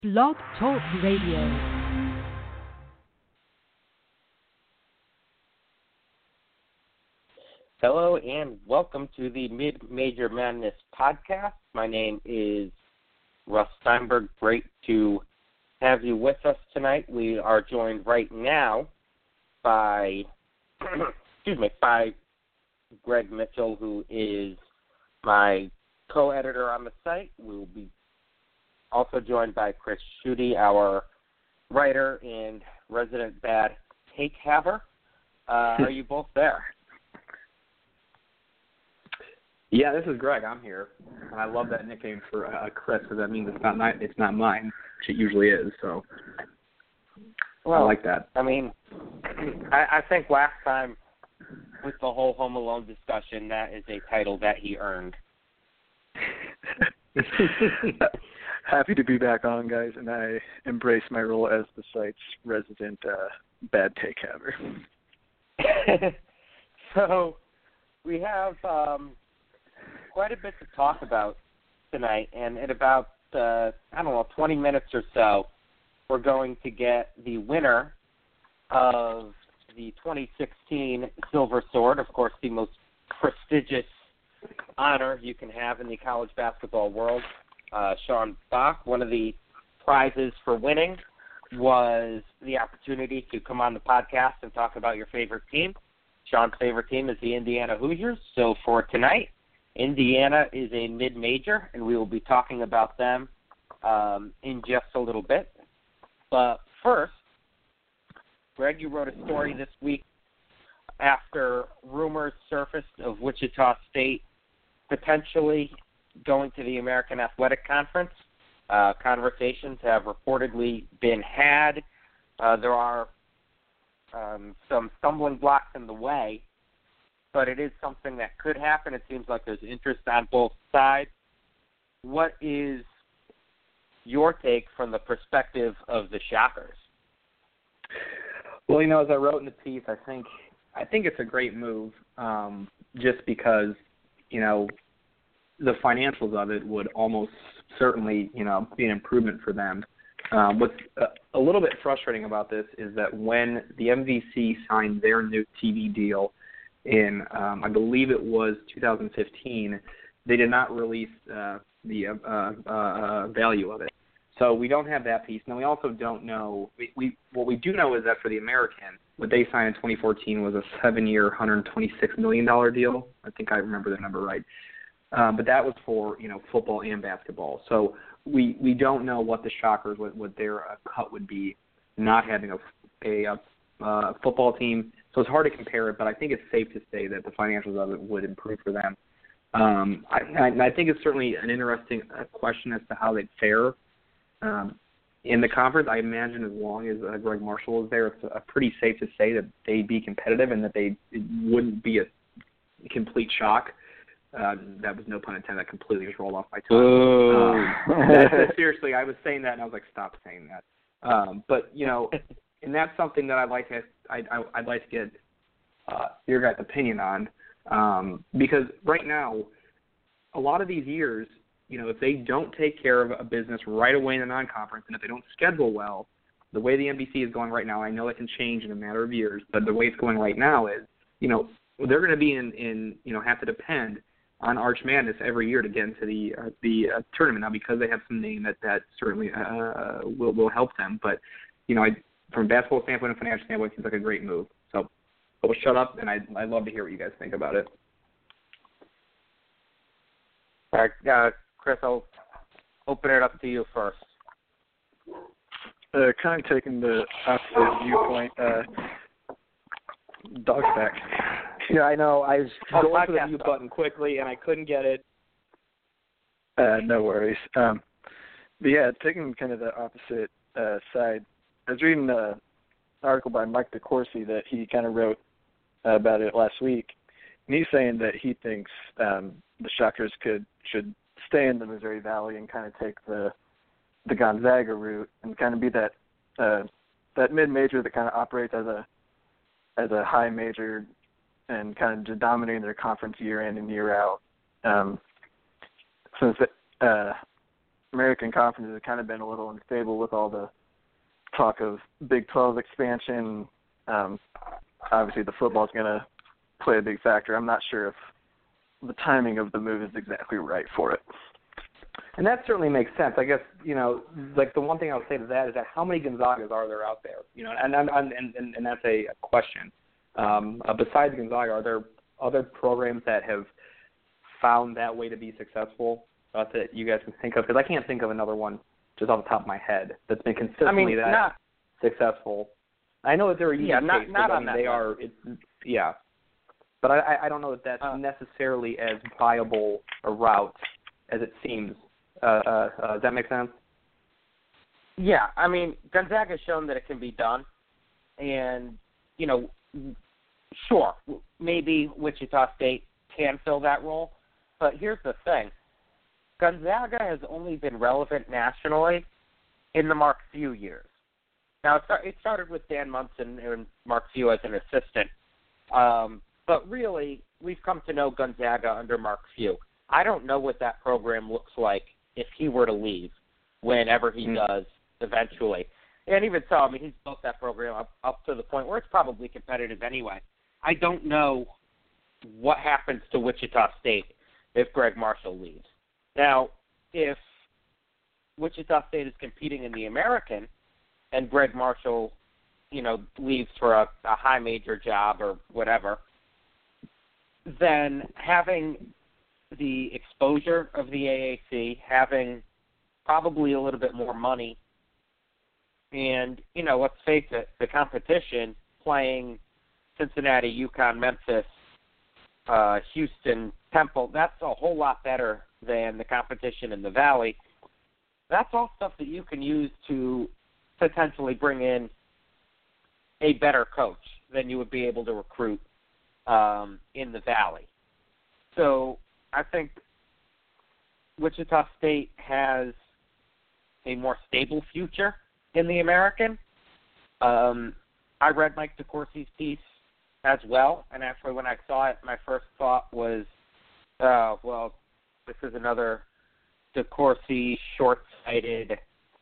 Blog Talk Radio. Hello and welcome to the Mid-Major Madness podcast. My name is Russ Steinberg. Great to have you with us tonight. We are joined right now by, by Greg Mitchell, who is my co-editor on the site. We will be also joined by Chris Schutte, our writer and resident bad take haver. Are you both there? Yeah, this is Greg. I'm here, and I love that nickname for Chris because that means it's not mine, which it usually is. So, well, I like that. I mean, I think last time with the whole Home Alone discussion, that is a title that he earned. Happy to be back on, guys, and I embrace my role as the site's resident bad take haver. So we have quite a bit to talk about tonight, and in about 20 minutes or so, we're going to get the winner of the 2016 Silver Sword, of course, the most prestigious honor you can have in the college basketball world. Sean Bach. One of the prizes for winning was the opportunity to come on the podcast and talk about your favorite team. Sean's favorite team is the Indiana Hoosiers. So for tonight, Indiana is a mid-major, and we will be talking about them in just a little bit. But first, Greg, you wrote a story this week after rumors surfaced of Wichita State potentially going to the American Athletic Conference. Conversations have reportedly been had. There are some stumbling blocks in the way, but it is something that could happen. It seems like there's interest on both sides. What is your take from the perspective of the Shockers? Well, as I wrote in the piece, I think it's a great move, just because, the financials of it would almost certainly, be an improvement for them. What's a little bit frustrating about this is that when the MVC signed their new TV deal in, I believe it was 2015, they did not release the value of it. So we don't have that piece. And we also don't know. What we do know is that for the American, what they signed in 2014 was a 7-year, $126 million deal. I think I remember the number right. But that was for, football and basketball. So we don't know what the Shockers, what their cut would be, not having a football team. So it's hard to compare it, but I think it's safe to say that the financials of it would improve for them. I think it's certainly an interesting question as to how they'd fare in the conference. I imagine as long as Greg Marshall is there, it's pretty safe to say that they'd be competitive and that it wouldn't be a complete shock. That was no pun intended. That completely just rolled off my tongue. Seriously, I was saying that and I was like, stop saying that. But and that's something that I'd like to get your guys' opinion on, because right now, a lot of these years, if they don't take care of a business right away in the non-conference, and if they don't schedule well, the way the NBC is going right now, I know that can change in a matter of years, but the way it's going right now is, they're going to be in have to depend on Arch Madness every year to get into the tournament now, because they have some name that certainly will help them. But from a basketball standpoint and financial standpoint, it seems like a great move. So I will shut up, and I'd love to hear what you guys think about it. All right, Chris, I'll open it up to you first. Kind of taking the opposite viewpoint. Dog's back. Yeah, I know. I was going for the mute stuff. button quickly, and I couldn't get it. No worries. But yeah, taking kind of the opposite side, I was reading an article by Mike DeCourcy that he kind of wrote about it last week, and he's saying that he thinks the Shockers should stay in the Missouri Valley and kind of take the Gonzaga route and kind of be that mid-major that kind of operates as a high major and kind of just dominating their conference year in and year out. Since American Conference has kind of been a little unstable with all the talk of Big 12 expansion. Obviously, the football is going to play a big factor. I'm not sure if the timing of the move is exactly right for it. And that certainly makes sense. I guess, like the one thing I would say to that is that how many Gonzagas are there out there? And that's a question. Besides Gonzaga, are there other programs that have found that way to be successful that you guys can think of? Because I can't think of another one just off the top of my head that's been consistently successful. I know that there are unique cases. They are. But I don't know that that's necessarily as viable a route as it seems. Does that make sense? Yeah, Gonzaga's shown that it can be done, and sure, maybe Wichita State can fill that role, but here's the thing: Gonzaga has only been relevant nationally in the Mark Few years. Now, it started with Dan Munson and Mark Few as an assistant, but really, we've come to know Gonzaga under Mark Few. I don't know what that program looks like if he were to leave, whenever he does eventually. And even so, he's built that program up to the point where it's probably competitive anyway. I don't know what happens to Wichita State if Greg Marshall leaves. Now, if Wichita State is competing in the American and Greg Marshall, leaves for a high major job or whatever, then having the exposure of the AAC, having probably a little bit more money, and, let's face it, the competition playing Cincinnati, UConn, Memphis, Houston, Temple, that's a whole lot better than the competition in the Valley. That's all stuff that you can use to potentially bring in a better coach than you would be able to recruit in the Valley. So I think Wichita State has a more stable future in the American. I read Mike DeCourcy's piece as well, and actually when I saw it, my first thought was, this is another DeCourcy short-sighted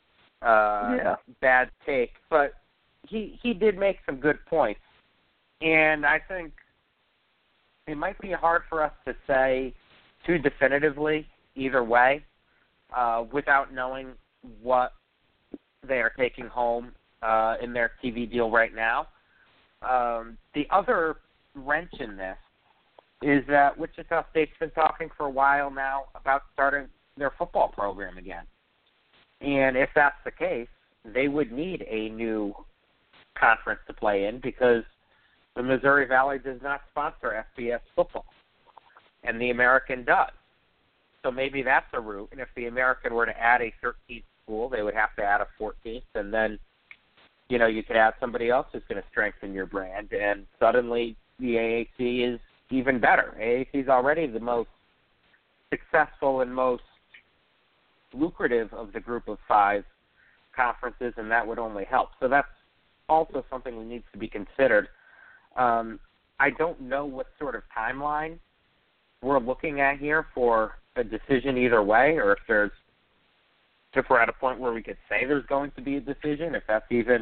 bad take. But he did make some good points, and I think it might be hard for us to say too definitively either way without knowing what they are taking home in their TV deal right now. The other wrench in this is that Wichita State's been talking for a while now about starting their football program again. And if that's the case, they would need a new conference to play in because the Missouri Valley does not sponsor FBS football, and the American does. So maybe that's a route. And if the American were to add a 13th school, they would have to add a 14th, and then you could add somebody else who's going to strengthen your brand, and suddenly the AAC is even better. AAC is already the most successful and most lucrative of the group of 5 conferences, and that would only help. So that's also something that needs to be considered. I don't know what sort of timeline we're looking at here for a decision either way, or if we're at a point where we could say there's going to be a decision, if that's even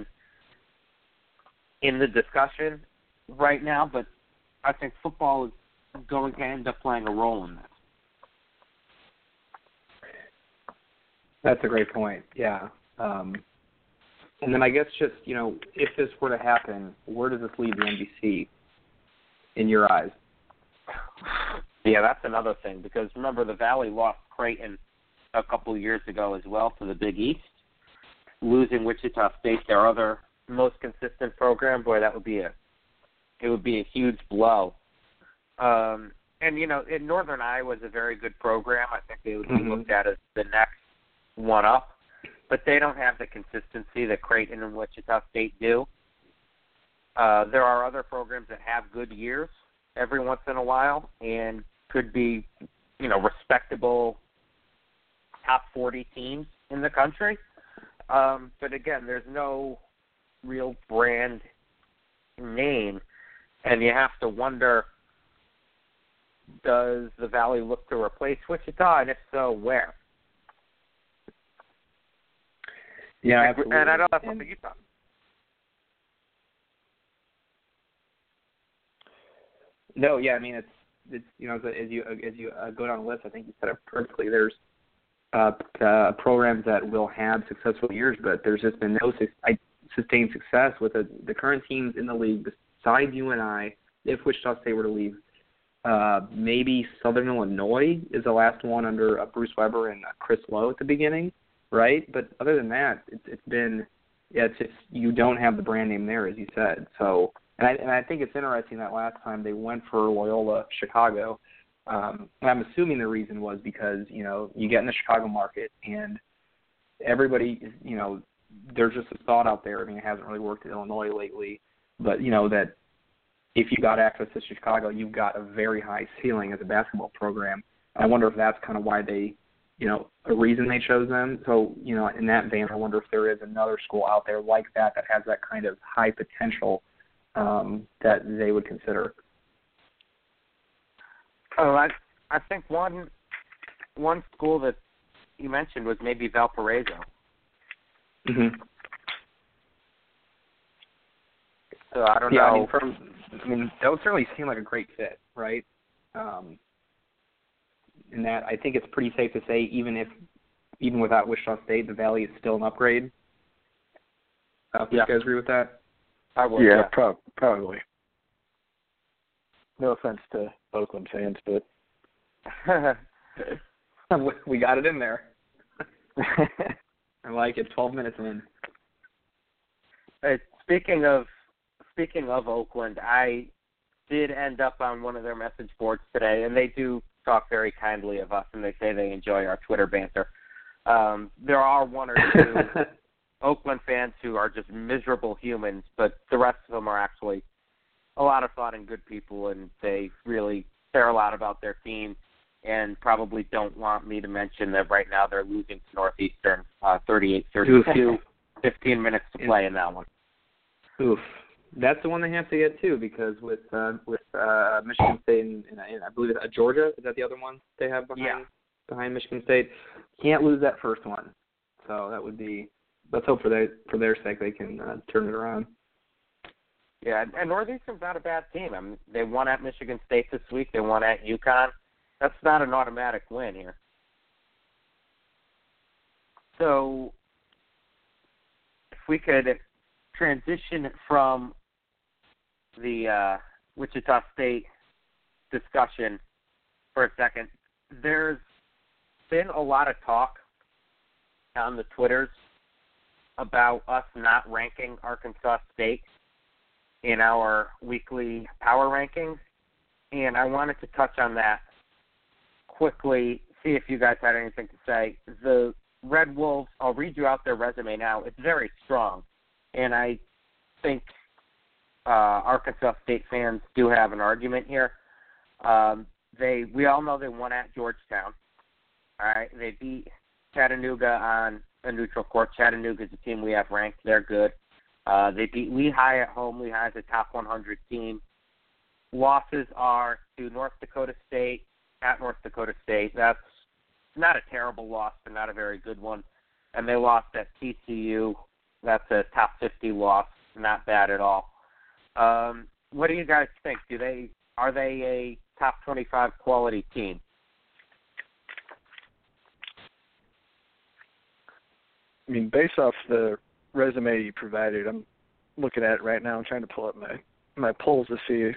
in the discussion right now. But I think football is going to end up playing a role in this. That's a great point, yeah. And then I guess just, if this were to happen, where does this leave the NBC in your eyes? Yeah, that's another thing, because remember the Valley lost Creighton a couple of years ago as well to the Big East. Losing Wichita State, their other most consistent program, boy, it would be a huge blow. And in Northern Iowa is a very good program. I think they would be looked at as the next one up, but they don't have the consistency that Creighton and Wichita State do. There are other programs that have good years every once in a while and could be, respectable top 40 teams in the country. But again, there's no real brand name, and you have to wonder, does the Valley look to replace Wichita, and if so, where? Yeah, absolutely. And I know that's something you thought. No, yeah, I mean it's you know as you go down the list, I think you said it perfectly. There's programs that will have successful years, but there's just been no sustained success with the current teams in the league besides UNI. If Wichita State were to leave, maybe Southern Illinois is the last one under Bruce Weber and Chris Lowe at the beginning, right? But other than that, it's been it's just you don't have the brand name there, as you said. So. And I think it's interesting that last time they went for Loyola Chicago, and I'm assuming the reason was because, you know, you get in the Chicago market and everybody, you know, there's just a thought out there. I mean, it hasn't really worked in Illinois lately, but, you know, that if you got access to Chicago, you've got a very high ceiling as a basketball program. And I wonder if that's kind of why they, you know, a reason they chose them. So, you know, in that vein, I wonder if there is another school out there like that has that kind of high potential that they would consider. Oh, I think one school that you mentioned was maybe Valparaiso. Mm-hmm. So I don't know. I mean, that would certainly seem like a great fit, right? In that, I think it's pretty safe to say even without Wichita State, the Valley is still an upgrade. Do you guys agree with that? I would. Yeah, probably. No offense to Oakland fans, but we got it in there. I like it. 12 minutes in. Speaking of Oakland, I did end up on one of their message boards today, and they do talk very kindly of us, and they say they enjoy our Twitter banter. There are one or two Oakland fans who are just miserable humans, but the rest of them are actually a lot of fun and good people, and they really care a lot about their team and probably don't want me to mention that right now they're losing to Northeastern 38-32, 15 minutes to play in that one. Oof. That's the one they have to get too, because with Michigan State and I believe it's Georgia, is that the other one they have behind Michigan State? Can't lose that first one. So that would be. Let's hope for their sake they can turn it around. Yeah, and Northeastern's not a bad team. I mean, they won at Michigan State this week. They won at UConn. That's not an automatic win here. So if we could transition from the Wichita State discussion for a second, there's been a lot of talk on the Twitters about us not ranking Arkansas State in our weekly power rankings, and I wanted to touch on that quickly, see if you guys had anything to say. The Red Wolves, I'll read you out their resume now. It's very strong, and I think Arkansas State fans do have an argument here. We all know they won at Georgetown. All right, they beat Chattanooga on a neutral court. Chattanooga is a team we have ranked. They're good. They beat Lehigh at home. Lehigh is a top 100 team. Losses are to North Dakota State, at North Dakota State. That's not a terrible loss, but not a very good one. And they lost at TCU. That's a top 50 loss. Not bad at all. What do you guys think? Are they a top 25 quality team? I mean, based off the resume you provided, I'm looking at it right now. I'm trying to pull up my polls to see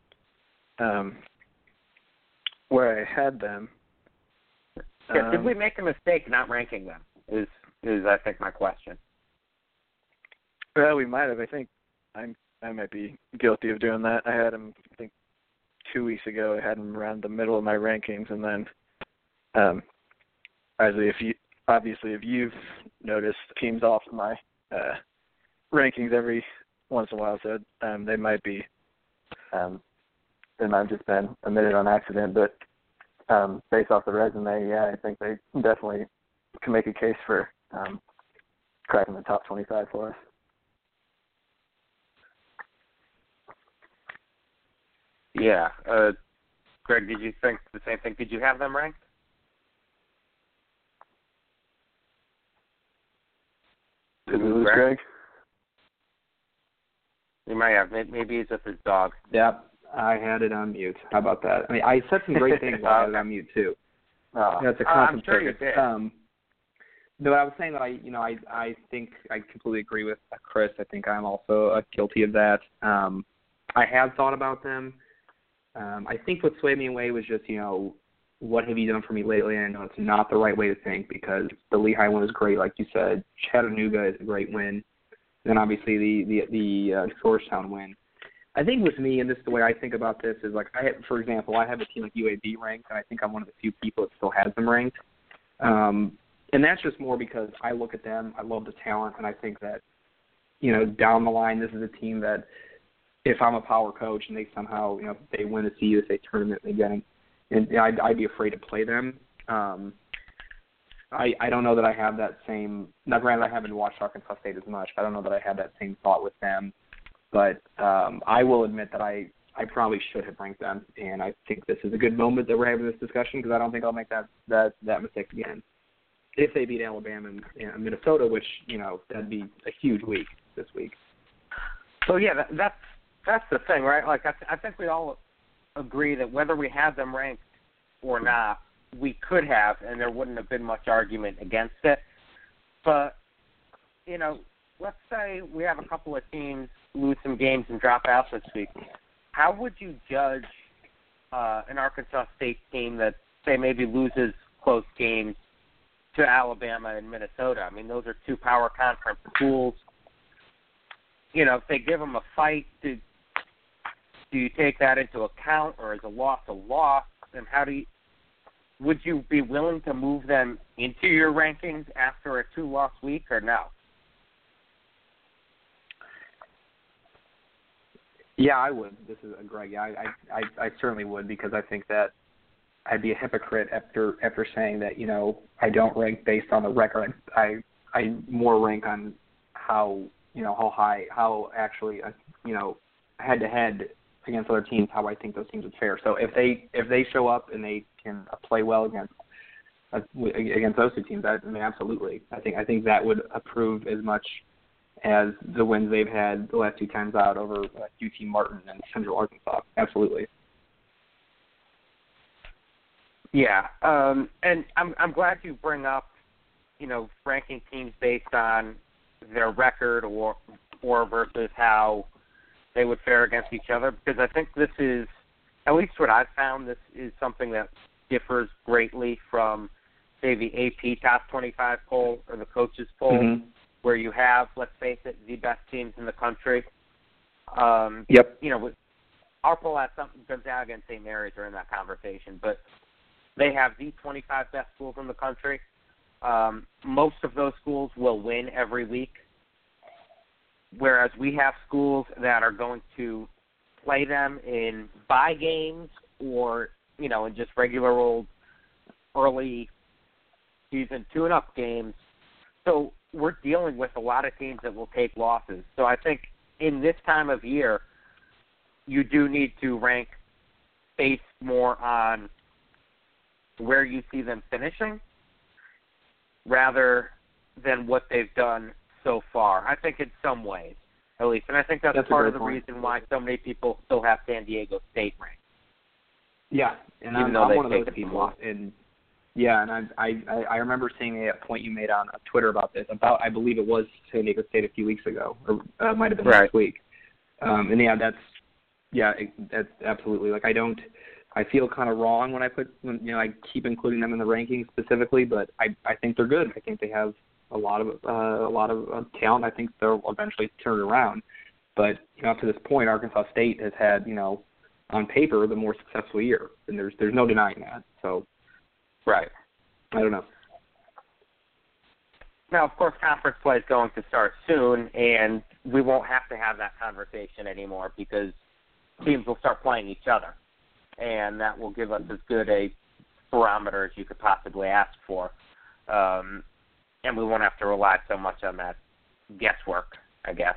where I had them. Yeah, did we make a mistake not ranking them? Is I think my question. Well, we might have. I think I might be guilty of doing that. I had them, I think, 2 weeks ago. I had them around the middle of my rankings, and then obviously, if you've noticed teams off my rankings every once in a while, so they might be. They might have just been omitted on accident, but based off the resume, yeah, I think they definitely can make a case for cracking the top 25 for us. Yeah. Greg, did you think the same thing? Did you have them ranked? lose Greg? Greg? We might have. Maybe he's with his dog. Yep, I had it on mute. How about that? I mean, I said some great things while I had it on mute too. That's a I'm constant sure you circus. did. No, I was saying that I think I completely agree with Chris. I think I'm also guilty of that. I have thought about them. I think what swayed me away was just, what have you done for me lately? And I know it's not the right way to think because the Lehigh one is great, like you said. Chattanooga is a great win. And then obviously the Georgetown win. I think with me, and this is the way I think about this, is like, for example, I have a team like UAB ranked, and I think I'm one of the few people that still has them ranked. And that's just more because I look at them, I love the talent, and I think that, down the line, this is a team that if I'm a power coach and they somehow, they win a CUSA tournament again, and I'd be afraid to play them. I don't know that I have that same. Now, granted, I haven't watched Arkansas State as much. But I don't know that I have that same thought with them. But I will admit that I probably should have ranked them, and I think this is a good moment that we're having this discussion because I don't think I'll make that mistake again. If they beat Alabama and Minnesota, which that'd be a huge week this week. So yeah, that's the thing, right? Like I think we all agree that whether we had them ranked or not, we could have, and there wouldn't have been much argument against it. But, let's say we have a couple of teams lose some games and drop out this week. How would you judge an Arkansas State team that, say, maybe loses close games to Alabama and Minnesota? I mean, those are two power conference schools. If they give them a fight, do you take that into account, or is a loss a loss? And would you be willing to move them into your rankings after a 2-loss week, or no? Yeah, I would. This is Greg. Yeah, I certainly would because I think that I'd be a hypocrite after saying that I don't rank based on the record. I more rank on how how actually head to head against other teams, how I think those teams would fare. So if they show up and they can play well against those two teams, absolutely. I think that would approve as much as the wins they've had the last two times out over UT Martin and Central Arkansas. Absolutely. Yeah, and I'm glad you bring up, ranking teams based on their record or versus how they would fare against each other, because I think this is, at least what I've found, this is something that differs greatly from, say, the AP Top 25 poll or the coaches poll, where you have, let's face it, the best teams in the country. Yep. Our poll has something, Gonzaga and St. Mary's are in that conversation, but they have the 25 best schools in the country. Most of those schools will win every week, whereas we have schools that are going to play them in bye games or, in just regular old early season tune-up games. So we're dealing with a lot of teams that will take losses. So I think in this time of year, you do need to rank based more on where you see them finishing rather than what they've done so far. I think in some ways, at least. And I think that's part of the reason why so many people still have San Diego State ranked. Yeah, and I'm one of those people. And I remember seeing a point you made on Twitter about this, I believe it was San Diego State a few weeks ago, or it might have been last week. That's absolutely, like, I feel kind of wrong when I keep including them in the rankings specifically, but I think they're good. I think they have a lot of talent. I think they'll eventually turn it around. But up to this point, Arkansas State has had on paper the more successful year, and there's no denying that. So, right. I don't know. Now, of course, conference play is going to start soon, and we won't have to have that conversation anymore because teams will start playing each other, and that will give us as good a barometer as you could possibly ask for. And we won't have to rely so much on that guesswork, I guess.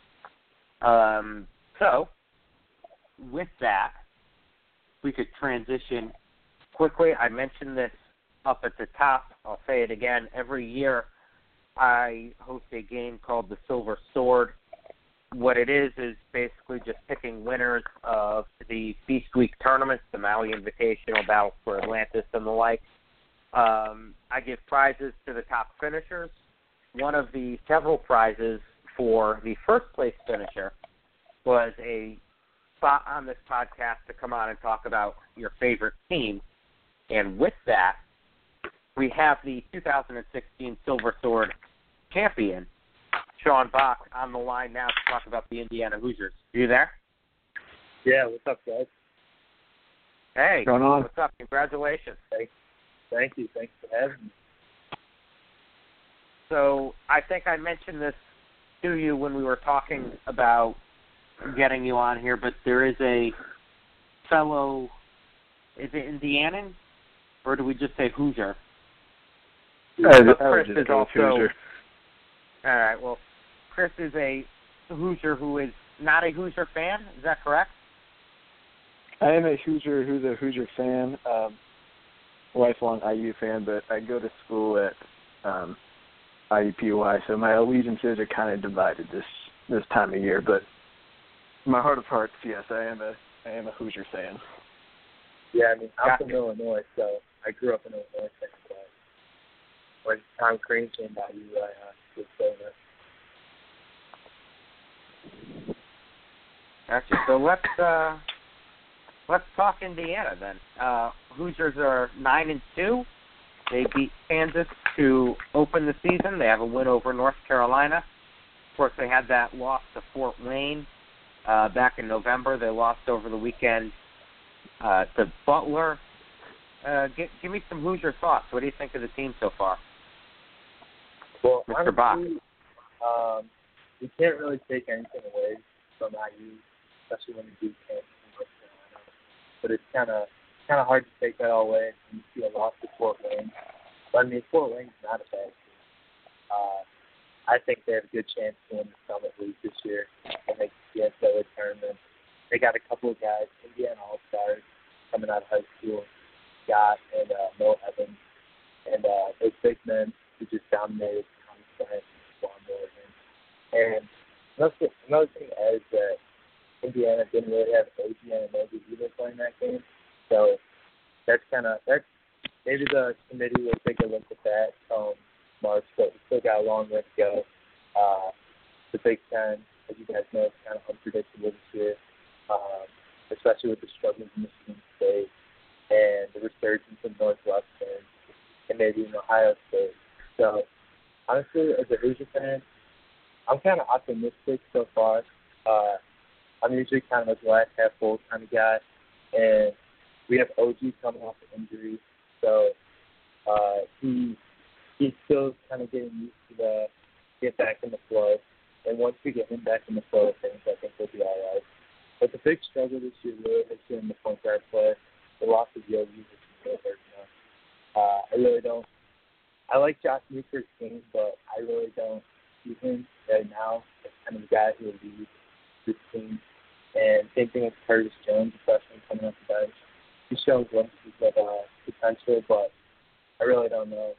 So, with that, we could transition quickly. I mentioned this up at the top. I'll say it again. Every year I host a game called the Silver Sword. What it is basically just picking winners of the Feast Week tournaments, the Maui Invitational, Battle for Atlantis, and the like. I give prizes to the top finishers. One of the several prizes for the first place finisher was a spot on this podcast to come on and talk about your favorite team. And with that, we have the 2016 Silver Sword champion, Sean Bach, on the line now to talk about the Indiana Hoosiers. Are you there? Yeah, what's up, guys? Hey, going on? What's up? Congratulations. Thank you. Thanks for having me. So I think I mentioned this to you when we were talking about getting you on here, but there is a fellow, is it Indianan, or do we just say Hoosier? Chris is also, Hoosier. all right, well, Chris is a Hoosier who is not a Hoosier fan. Is that correct? I am a Hoosier who's a Hoosier fan, lifelong IU fan, but I go to school at IUPUI, so my allegiances are kind of divided this time of year. But in my heart of hearts, yes, I am a Hoosier fan. Yeah, I mean, I'm from Illinois, so I grew up in Illinois. So when Tom Crean came by, I was saying that. Gotcha. So let's talk Indiana then. Hoosiers are 9-2. They beat Kansas to open the season. They have a win over North Carolina. Of course, they had that loss to Fort Wayne back in November. They lost over the weekend to Butler. Give me some Hoosier thoughts. What do you think of the team so far? Well, Mr. Bach. We can't really take anything away from IU, especially when you do Kansas and North Carolina. But it's kind of hard to take that all away when you see a loss to Fort Wayne. But I mean, Fort Wayne's not a bad team. I think they have a good chance to win the Summit League this year and make the NCAA tournament. They got a couple of guys, Indiana All-Stars, coming out of high school, Scott and Mo Evans, and those big men who just dominated Conference Juan Morgan. And another thing is that Indiana didn't really have OG and Anobi either playing that game. So that's maybe the committee will take a look at that March, but we still got a long way to go. The Big Ten, as you guys know, is kind of unpredictable this year, especially with the struggles in Michigan State and the resurgence of Northwestern and maybe in Ohio State. So honestly, as a Hoosier fan, I'm kind of optimistic so far. I'm usually kind of a glass half full kind of guy, and we have OG coming off an injury, so he's still kind of getting used to get back in the flow. And once we get him back in the flow of things, I think we'll be all right. But the big struggle this year really has been the point guard play. The loss of Yogi, which is really hurting us. I really don't. I like Josh Newkirk's game, but I really don't see him right now as kind of the guy who will lead this team. And same thing with Curtis Jones, the freshman coming off the bench. He's shown glimpses of potential, but I really don't know.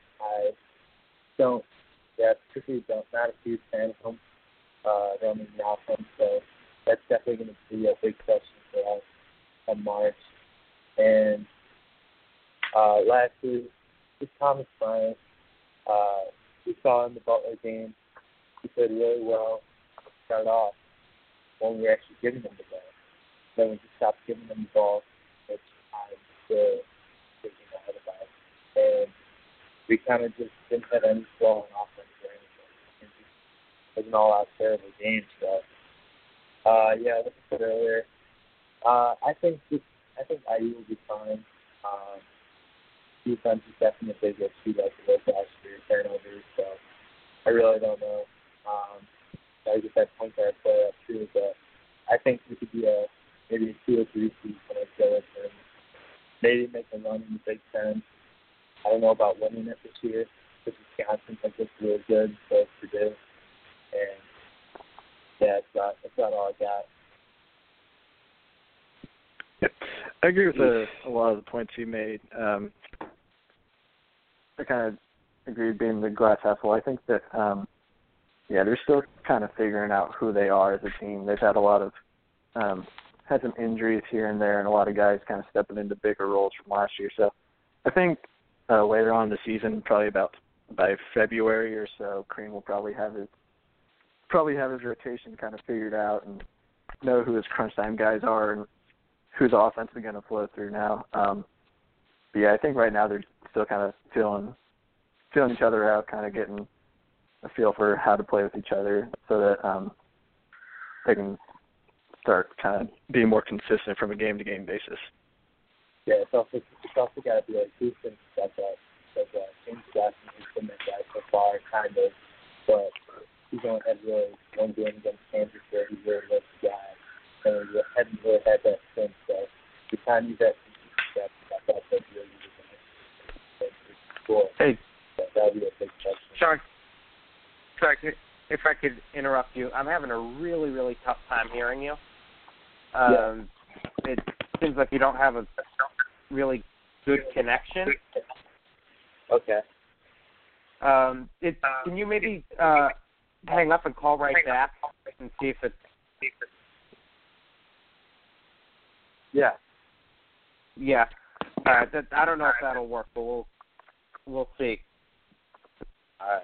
Particularly not a huge fan of him. Roman Malcolm, so that's definitely going to be a big question for us in March. And lastly, just Thomas Bryant. We saw in the Butler game, he played really well to start off when we were actually giving him the ball. Then we just stopped giving him the ball, which I'm still thinking ahead about. And we kind of just didn't have any flow on offense or anything. It was an all-out terrible game. So, like I said earlier, I think IU will be fine. Defense is definitely a big issue like it was last year, turnovers. So I really don't know. Got to get that point guard play up too, but I think we could be maybe a 2 or 3 seed when I go in and maybe make a run in the Big Ten. I don't know about winning it this year. Because Wisconsin think it's really good, so it's Purdue. And that's about all I got. Yep. I agree with a lot of the points you made. I kind of agreed being the glass half full. I think that, they're still kind of figuring out who they are as a team. They've had a lot of, had some injuries here and there, and a lot of guys kind of stepping into bigger roles from last year. So I think later on in the season, probably about by February or so, Crean will probably have his rotation kind of figured out and know who his crunch time guys are and whose offense is going to flow through now. I think right now they're still kind of feeling each other out, kind of getting a feel for how to play with each other so that they can start kind of being more consistent from a game-to-game basis. Yeah, it's also got to be like Houston that James Jackson has been that guy so far, kind of, but he's only had really one game against Kansas where he really was the guy, and he hadn't really had that since. So we kind of need that. That's really cool. Hey, that would be a big question. Sean, sorry, if I could interrupt you, I'm having a really, really tough time hearing you. It seems like you don't have a really good connection. Okay. Can you maybe hang up and call right back and see if it's... Yeah. Yeah. I don't know if that'll work, but we'll see. All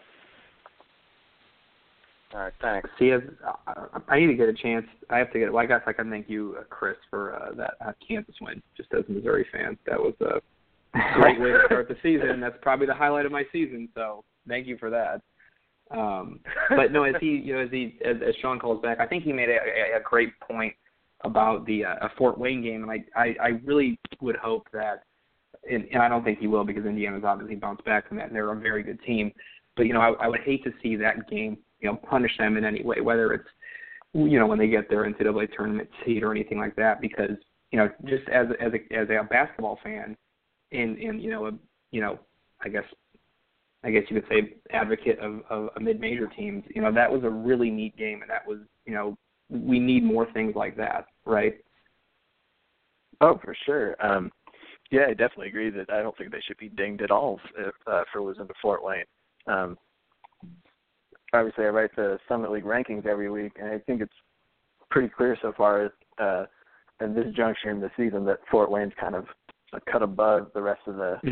right, thanks. See, I need to get a chance. I have to get. Well, I guess I can thank you, Chris, for that Kansas win. Just as a Missouri fan, that was a great way to start the season. That's probably the highlight of my season. So thank you for that. But no, as Sean calls back, I think he made a great point about the Fort Wayne game, and I really would hope that, and I don't think he will because Indiana's obviously bounced back from that, and they're a very good team. But I would hate to see that game punish them in any way, whether it's when they get their NCAA tournament seed or anything like that, because just as a basketball fan and I guess you could say advocate of a mid-major teams, that was a really neat game, and that was we need more things like that, right? Oh, for sure. I definitely agree that I don't think they should be dinged at all for losing to Fort Wayne. Obviously, I write the Summit League rankings every week, and I think it's pretty clear so far at this juncture in the season that Fort Wayne's kind of a cut above the rest of the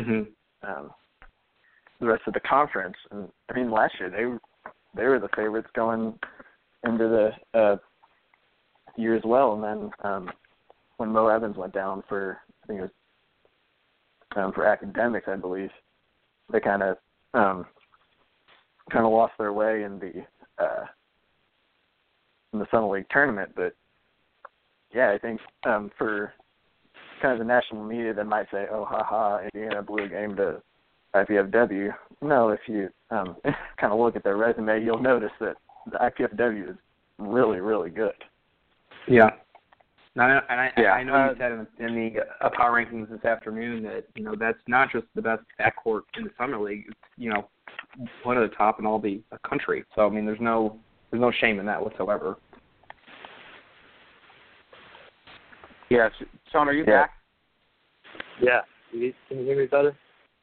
conference. And I mean, last year they were the favorites going into the year as well. And then when Mo Evans went down for, I think it was for academics, I believe, they kind of lost their way in the Summit League tournament. But yeah, I think for kind of the national media that might say, "Oh, haha, Indiana blew a game to IPFW." No, if you kind of look at their resume, you'll notice that the IPFW is really, really good. Yeah. I know you said in the power rankings this afternoon that that's not just the best backcourt in the Summer League. It's one of the top in all the country. So I mean, there's no shame in that whatsoever. Yeah, Sean, are you back? Yeah. Can you hear me better?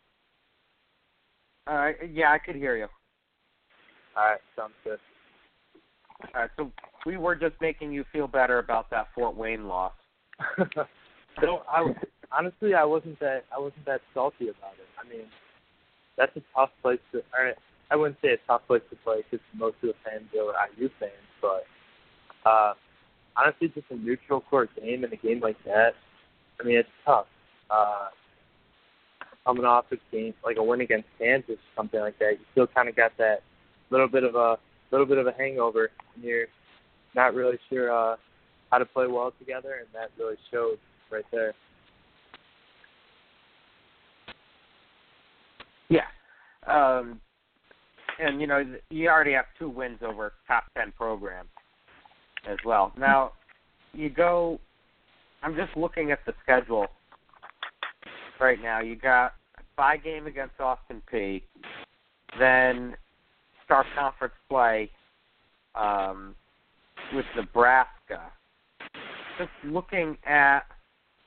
Yeah, I could hear you. All right, sounds good. All right, so we were just making you feel better about that Fort Wayne loss. Honestly, I wasn't that salty about it. I mean, that's a tough place to. I wouldn't say a tough place to play because most of the fans are IU fans, but honestly, just a neutral court game and a game like that, I mean, it's tough. Coming off a game like a win against Kansas, something like that, you still kind of got that little bit of a hangover, and you're not really sure how to play well together, and that really showed right there. Yeah, and you already have 2 wins over top 10 programs as well. Now you go. I'm just looking at the schedule right now. You got a bye game against Austin Peay, then start conference play with Nebraska. Just looking at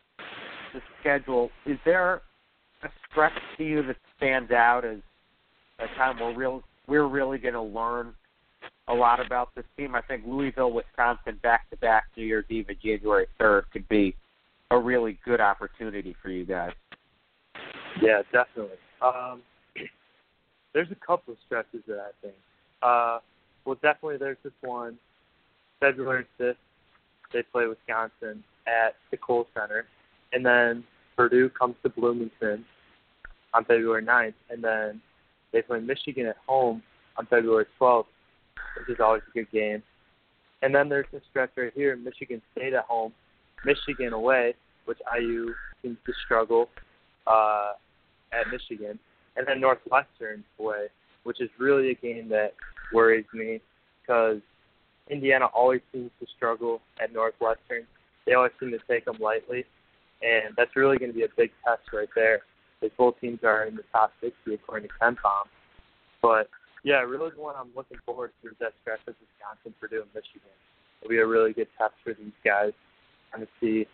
the schedule, is there a stretch to you that stands out as a time where we're really going to learn a lot about this team. I think Louisville, Wisconsin, back-to-back New Year's Eve and January 3rd could be a really good opportunity for you guys. Yeah, definitely. There's a couple of stretches that I think. Well, definitely there's this one, February 5th, they play Wisconsin at the Kohl Center, and then Purdue comes to Bloomington on February 9th, and then they play Michigan at home on February 12th, which is always a good game. And then there's this stretch right here, Michigan State at home, Michigan away, which IU seems to struggle at Michigan, and then Northwestern away, which is really a game that worries me because Indiana always seems to struggle at Northwestern. They always seem to take them lightly, and that's really going to be a big test right there. Because both teams are in the top 60 according to KenPom. But, yeah, really the one I'm looking forward to is that stretch of Wisconsin, Purdue, and Michigan. It'll be a really good test for these guys kind of see.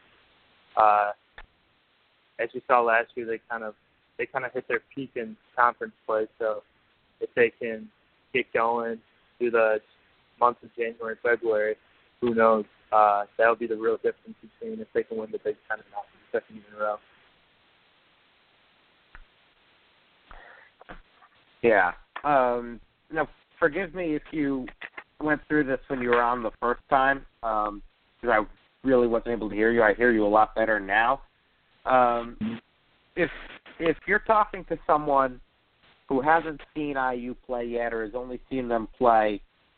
As you saw last year, they kind of hit their peak in conference play. So if they can get going through the months of January, February, who knows? That'll be the real difference between if they can win the Big Ten or not for the second year in a row. Yeah. Now, forgive me if you went through this when you were on the first time, because I really wasn't able to hear you. I hear you a lot better now. If you're talking to someone who hasn't seen IU play yet or has only seen them play,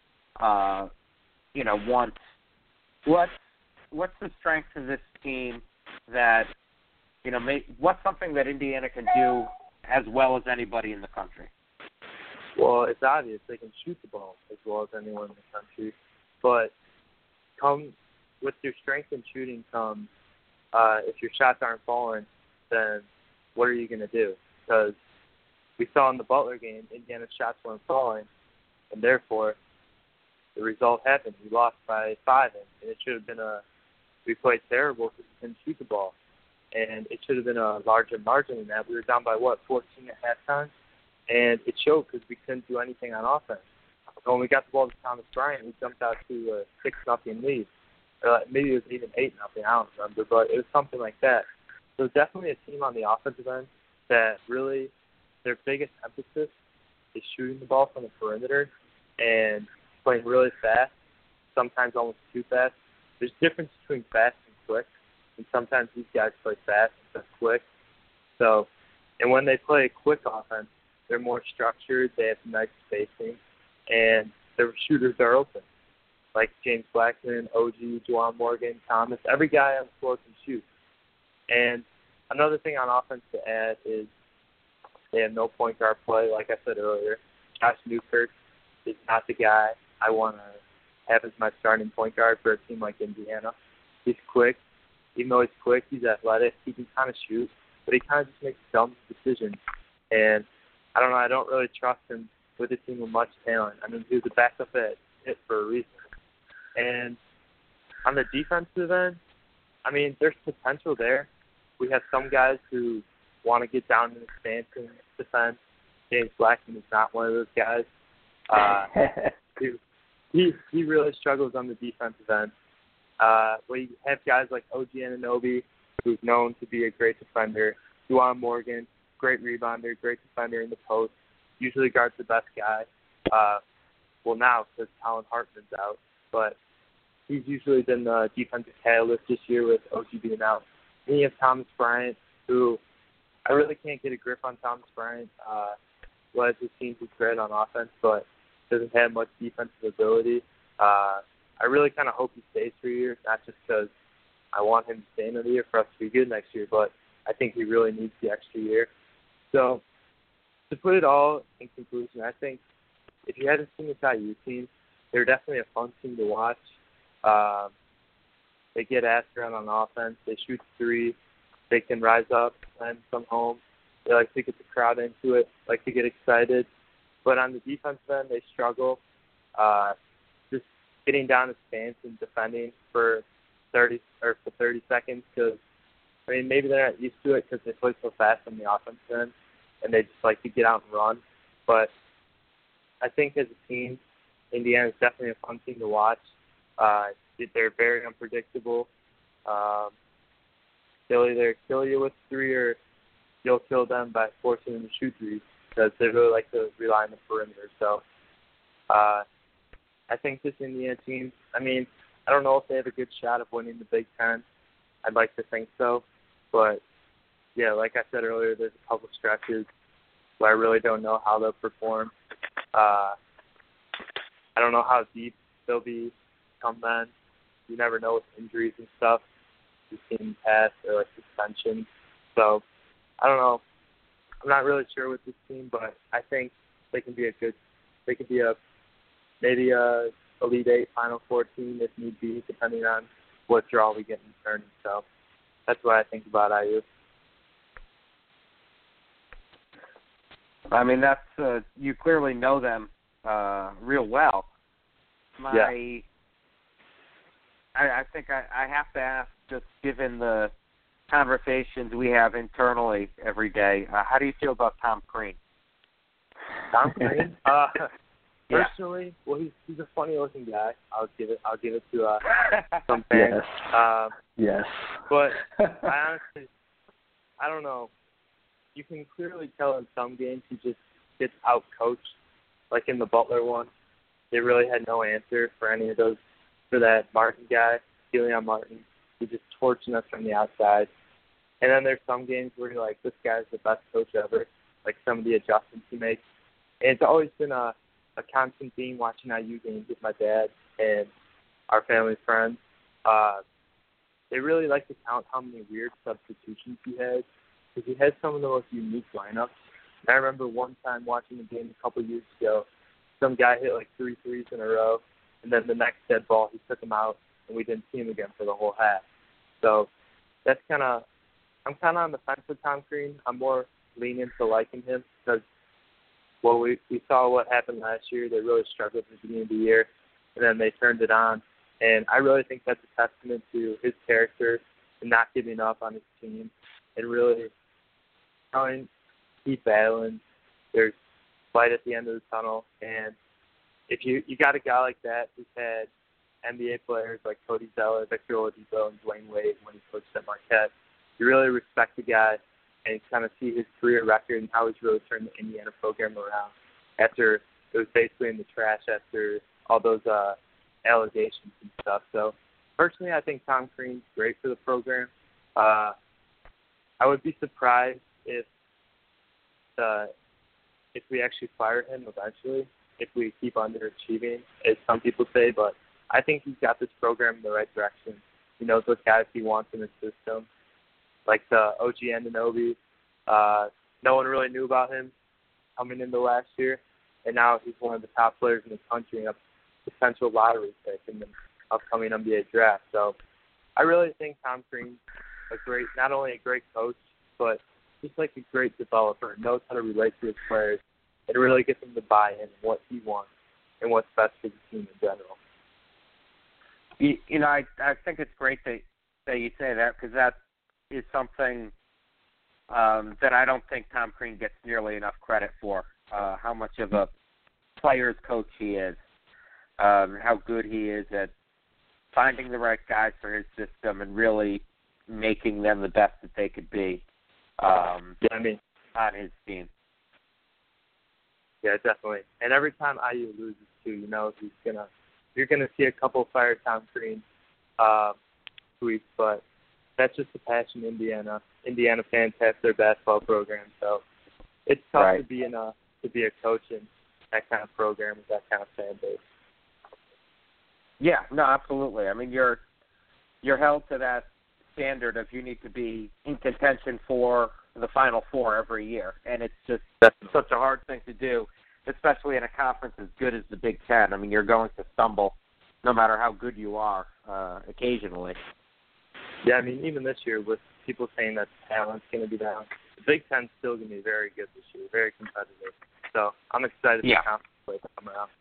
once, what's the strength of this team that, what's something that Indiana can do as well as anybody in the country? Well, it's obvious they can shoot the ball as well as anyone in the country. But with your strength in shooting comes, if your shots aren't falling, then what are you going to do? Because we saw in the Butler game, Indiana's shots weren't falling, and therefore the result happened. We lost by 5, and it should have been we played terrible because we couldn't shoot the ball. And it should have been a larger margin than that. We were down by, 14 at halftime? And it showed because we couldn't do anything on offense. When we got the ball to Thomas Bryant, we jumped out to a 6-0 lead. Maybe it was even 8-0, I don't remember, but it was something like that. So definitely a team on the offensive end that really their biggest emphasis is shooting the ball from the perimeter and playing really fast, sometimes almost too fast. There's a difference between fast and quick, and sometimes these guys play fast instead of quick. So, and when they play quick offense, they're more structured, they have nice spacing, and their shooters are open. Like James Blackman, OG, Juwan Morgan, Thomas, every guy on the floor can shoot. And another thing on offense to add is they have no point guard play, like I said earlier. Josh Newkirk is not the guy I want to have as my starting point guard for a team like Indiana. He's quick. Even though he's quick, he's athletic. He can kind of shoot, but he kind of just makes dumb decisions. And I don't know, I don't really trust him with a team with much talent. I mean, he was a backup at it for a reason. And on the defensive end, I mean, there's potential there. We have some guys who want to get down in the stance and defend. James Blackman is not one of those guys. He really struggles on the defensive end. We have guys like OG Anunoby, who's known to be a great defender. Juwan Morgan, great rebounder, great defender in the post. Usually guards the best guy. Well, now because Colin Hartman's out, but he's usually been the defensive catalyst this year with OG being out. And you have Thomas Bryant, who I really can't get a grip on Thomas Bryant. Was his team is great on offense, but doesn't have much defensive ability. I really kind of hope he stays for a year, not just because I want him to stay another year for us to be good next year, but I think he really needs the extra year. So to put it all in conclusion, I think if you hadn't seen this IU team, they're definitely a fun team to watch. They get after it on offense. They shoot three. They can rise up and come home. They like to get the crowd into it, like to get excited. But on the defensive end, they struggle. Just getting down the stance and defending for 30 seconds because, I mean, maybe they're not used to it because they play so fast on the offensive end and they just like to get out and run. But I think as a team, Indiana is definitely a fun team to watch. They're very unpredictable. They'll either kill you with three or you'll kill them by forcing them to shoot threes because they really like to rely on the perimeter. So I think this Indiana team, I mean, I don't know if they have a good shot of winning the Big Ten. I'd like to think so. But, yeah, like I said earlier, there's a couple stretches where I really don't know how they'll perform. I don't know how deep they'll be come then. You never know with injuries and stuff. You've seen past or like suspension. So I don't know. I'm not really sure with this team, but I think they can be maybe a Elite Eight, Final Four team if need be, depending on what draw we get in the tournament. So that's what I think about IU. I mean, that's you clearly know them real well. I think I have to ask, just given the conversations we have internally every day, how do you feel about Tom Crean? Tom Crean? Personally, well, he's a funny-looking guy. I'll give it to some fans. Yes. But I don't know. You can clearly tell in some games he just gets out-coached. Like in the Butler one, they really had no answer for any of those. For that Martin guy, Deion Martin, he just torching us from the outside. And then there's some games where you're like, this guy's the best coach ever. Like some of the adjustments he makes. And it's always been a constant theme watching IU games with my dad and our family friends. They really like to count how many weird substitutions he has, because he has some of the most unique lineups. And I remember one time watching the game a couple of years ago, some guy hit like 3 threes in a row, and then the next dead ball, he took him out, and we didn't see him again for the whole half. So I'm kind of on the fence with Tom Crean. I'm more leaning to liking him because, well, we saw what happened last year. They really struggled at the beginning of the year, and then they turned it on. And I really think that's a testament to his character and not giving up on his team and really trying to keep battling. There's light at the end of the tunnel, and if you got a guy like that who's had NBA players like Cody Zeller, Victor Oladipo, and Dwayne Wade when he coached at Marquette, you really respect the guy and kind of see his career record and how he's really turned the Indiana program around after it was basically in the trash after all those allegations and stuff. So personally, I think Tom Crean's great for the program. I would be surprised if we actually fire him eventually, if we keep underachieving, as some people say, but I think he's got this program in the right direction. He knows what guys he wants in his system. Like the OG Anunoby, no one really knew about him coming into last year, and now he's one of the top players in the country and a potential lottery pick in the upcoming NBA draft. So I really think Tom Crean's not only a great coach, but just like a great developer, knows how to relate to his players and really gets them to buy in what he wants and what's best for the team in general. You know, I think it's great that you say that, because that is something that I don't think Tom Crean gets nearly enough credit for, how much of a player's coach he is, how good he is at finding the right guys for his system and really making them the best that they could be on his team. Yeah, definitely. And every time IU loses, too, you know, you're gonna see a couple fire Tom Crean tweets, but that's just the passion Indiana fans have for their basketball program. So it's tough to be a coach in that kind of program with that kind of fan base. Yeah, no, absolutely. I mean, you're held to that standard of you need to be in contention for the Final Four every year, and it's just such a hard thing to do, especially in a conference as good as the Big Ten. I mean, you're going to stumble no matter how good you are occasionally. Yeah, I mean, even this year with people saying that talent's going to be down, the Big Ten's still going to be very good this year, very competitive. So I'm excited for the conference play to come around.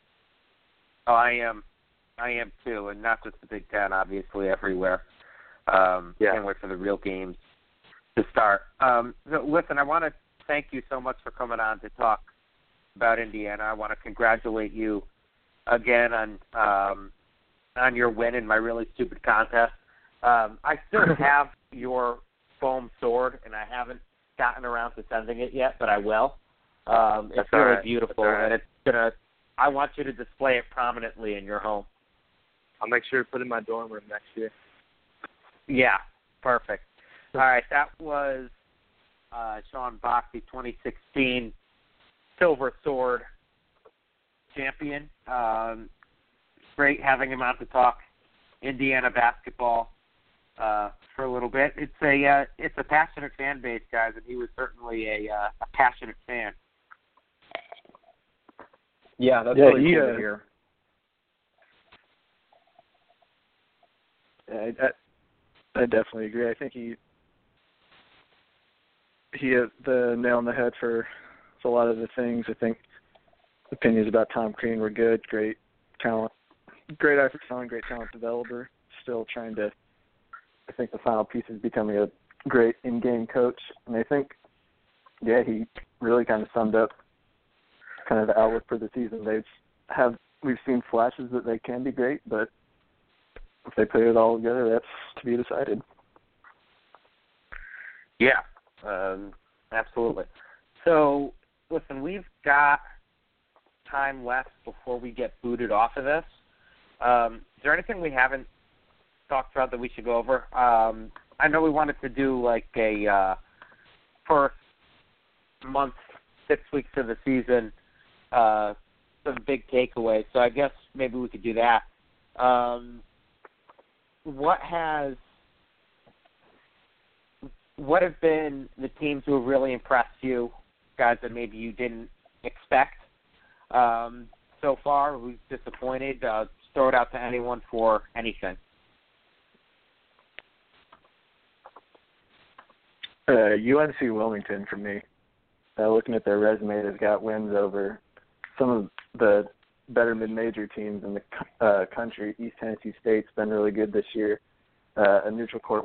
Oh, I am too, and not just the Big Ten, obviously, everywhere. Can't wait for the real games to start. So listen, I want to thank you so much for coming on to talk about Indiana. I want to congratulate you again on your win in my really stupid contest. I still have your foam sword, and I haven't gotten around to sending it yet, but I will. It's really beautiful, and it's gonna. I want you to display it prominently in your home. I'll make sure to put it in my dorm room next year. Yeah, perfect. All right, that was Sean Bach, the 2016 Silver Sword champion. Great having him on to talk Indiana basketball for a little bit. It's a passionate fan base, guys, and he was certainly a passionate fan. Yeah, that's really cool to hear. Yeah, I definitely agree. I think he hit the nail on the head for a lot of the things. I think opinions about Tom Crean were good. Great talent, great effort, great talent developer. Still trying to. I think the final piece is becoming a great in-game coach, and I think, yeah, he really kind of summed up kind of the outlook for the season. We've seen flashes that they can be great, but if they put it all together, that's to be decided. Yeah, absolutely. So, listen, we've got time left before we get booted off of this. Is there anything we haven't talked about that we should go over? I know we wanted to do like a first month, 6 weeks of the season, some big takeaways. So I guess maybe we could do that. What have been the teams who have really impressed you, guys that maybe you didn't expect so far? Who's disappointed? Throw it out to anyone for anything. UNC Wilmington for me. Looking at their resume, they've got wins over some of the better mid-major teams in the country. East Tennessee State's been really good this year. A neutral court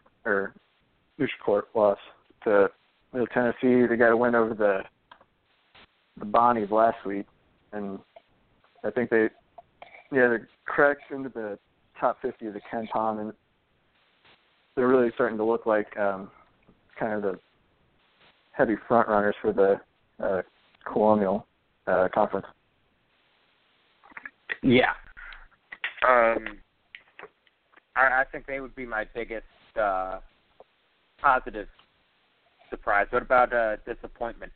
loss to Middle Tennessee. They got a win over the Bonnies last week, and I think they're cracked into the top 50 of the KenPom, and they're really starting to look like kind of the heavy front runners for the Colonial Conference. Yeah. I think they would be my biggest positive surprise. What about disappointment?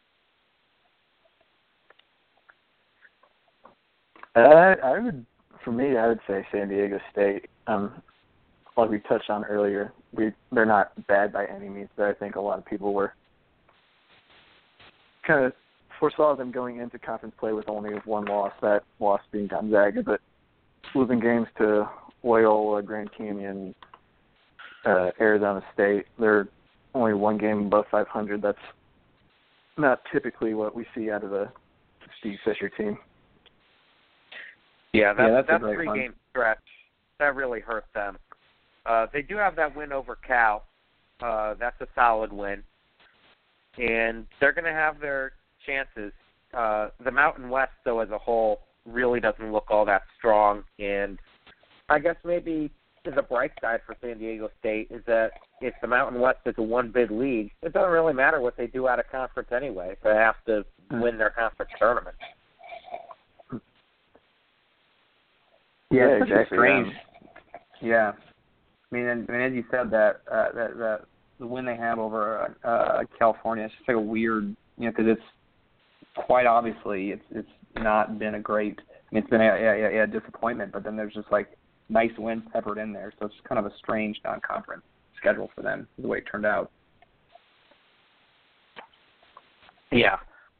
I would say San Diego State. Like we touched on earlier, they're not bad by any means, but I think a lot of people were kind of foresaw them going into conference play with only one loss, that loss being Gonzaga, but losing games to Loyola, Grand Canyon, Arizona State. They're only one game above 500. That's not typically what we see out of a Steve Fisher team. Yeah, that's a great 3-game stretch. That really hurt them. They do have that win over Cal. That's a solid win. And they're going to have their chances. The Mountain West, though, as a whole, really doesn't look all that strong. And I guess maybe the bright side for San Diego State is that if the Mountain West is a one-bid league, it doesn't really matter what they do out of conference anyway. They have to win their conference tournament. Yeah, it's exactly. Strange. Yeah. I mean, as you said, that the win they have over California, it's just like a weird, because it's quite obviously it's not been a great. I mean, it's been a disappointment, but then there's just like nice wins peppered in there, so it's kind of a strange non-conference schedule for them the way it turned out. Yeah.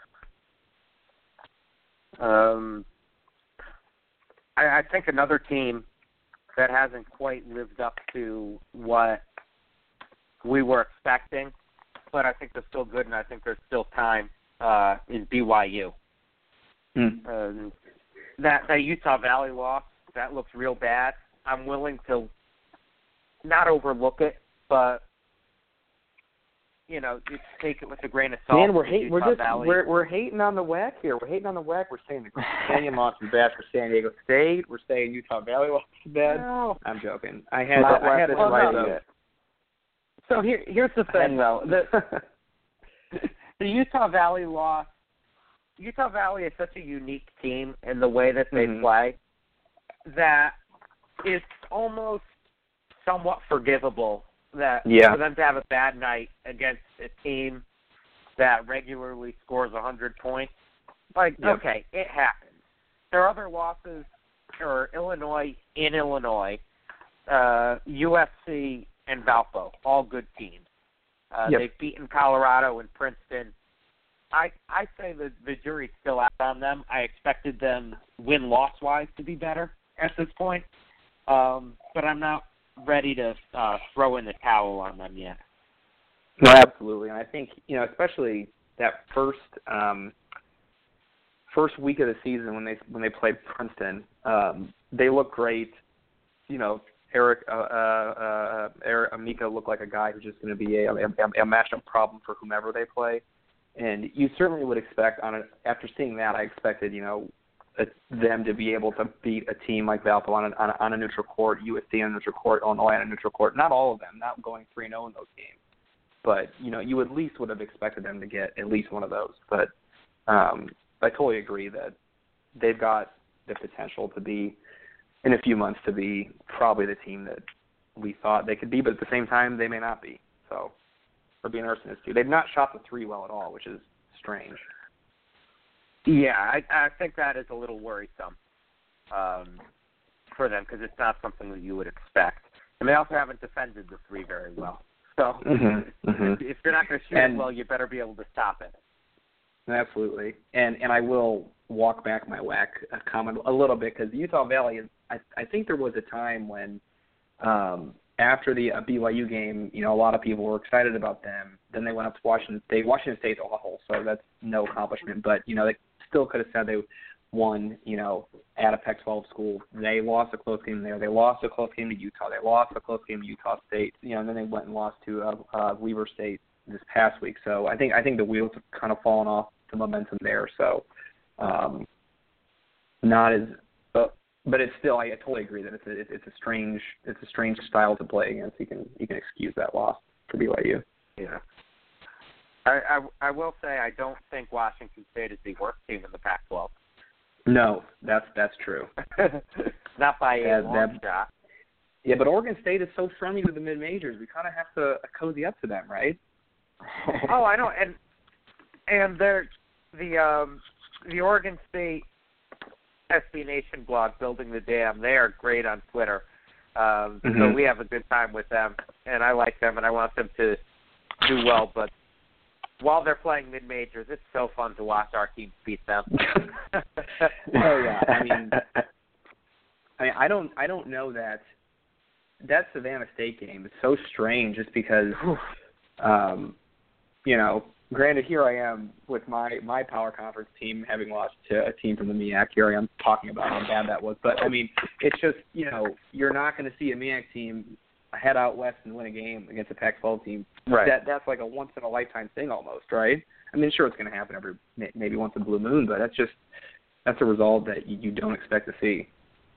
I think another team that hasn't quite lived up to what we were expecting, but I think they're still good, and I think there's still time, is BYU. That Utah Valley loss, that looks real bad. I'm willing to not overlook it, but you take it with a grain of salt. Man, we're hating on the WAC here. We're hating on the WAC. We're saying the Grand Canyon lost is bad for San Diego State. We're saying Utah Valley lost is bad. No. I'm joking. I had it right. So here's the thing, though. The Utah Valley loss. Utah Valley is such a unique team in the way that they play that it's almost somewhat forgivable that for them to have a bad night against a team that regularly scores 100 points. Okay, it happens. There are other losses, or Illinois, USC, and Valpo, all good teams. They've beaten Colorado and Princeton. I say the jury's still out on them. I expected them win-loss-wise to be better at this point, but I'm not ready to throw in the towel on them yet. No, absolutely, and I think especially that first week of the season when they played Princeton, they looked great. Eric Amica looked like a guy who's just going to be a matchup problem for whomever they play. And you certainly would expect after seeing that, I expected them to be able to beat a team like Valpo on a neutral court, USC on a neutral court, Illinois on a neutral court. Not all of them, not going 3-0 in those games, but you at least would have expected them to get at least one of those. But I totally agree that they've got the potential to be, in a few months, to be probably the team that we thought they could be, but at the same time, they may not be. So. For being arsonists too. They've not shot the three well at all, which is strange. Yeah, I think that is a little worrisome for them because it's not something that you would expect. And they also haven't defended the three very well. So if you're not going to shoot it well, you better be able to stop it. Absolutely. And I will walk back my WAC comment a little bit because Utah Valley, I think there was a time when after the BYU game, a lot of people were excited about them. Then they went up to Washington State. Washington State's awful, so that's no accomplishment. But, they still could have said they won, at a Pac-12 school. They lost a close game there. They lost a close game to Utah. They lost a close game to Utah State. And then they went and lost to Weber State this past week. So I think the wheels have kind of fallen off the momentum there. So not as but it's still, I totally agree that it's a strange style to play against. You can excuse that loss for BYU. Yeah. I will say I don't think Washington State is the worst team in the Pac-12. No, that's true. Not by a long shot. Yeah, but Oregon State is so friendly with the mid-majors. We kind of have to cozy up to them, right? Oh, I know, and they're the Oregon State SB Nation blog, Building the Dam, they are great on Twitter. So we have a good time with them, and I like them, and I want them to do well. But while they're playing mid-majors, it's so fun to watch our team beat them. Oh, yeah. I don't know that Savannah State game is so strange just because, granted, here I am with my power conference team having lost to a team from the MEAC. Here I am talking about how bad that was. But, it's just, you're not going to see a MEAC team head out west and win a game against a Pac-12 team. Right. That's like a once-in-a-lifetime thing almost, right? Sure, it's going to happen maybe once in a blue moon, but that's a result that you don't expect to see.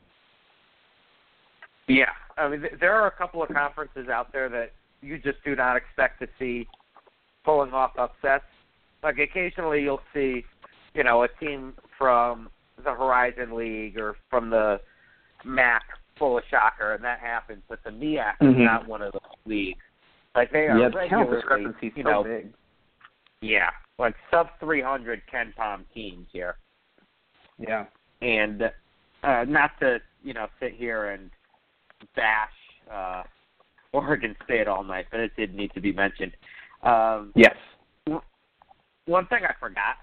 Yeah. There are a couple of conferences out there that you just do not expect to see pulling off upsets. Like occasionally you'll see, a team from the Horizon League or from the MAC pull a shocker, and that happens. But the MEAC is not one of those leagues. Like they are regularly, discrepancy so big. Yeah, like sub-300 KenPom teams here. Yeah. And not to, sit here and bash Oregon State all night, but it did need to be mentioned. Yes. One thing I forgot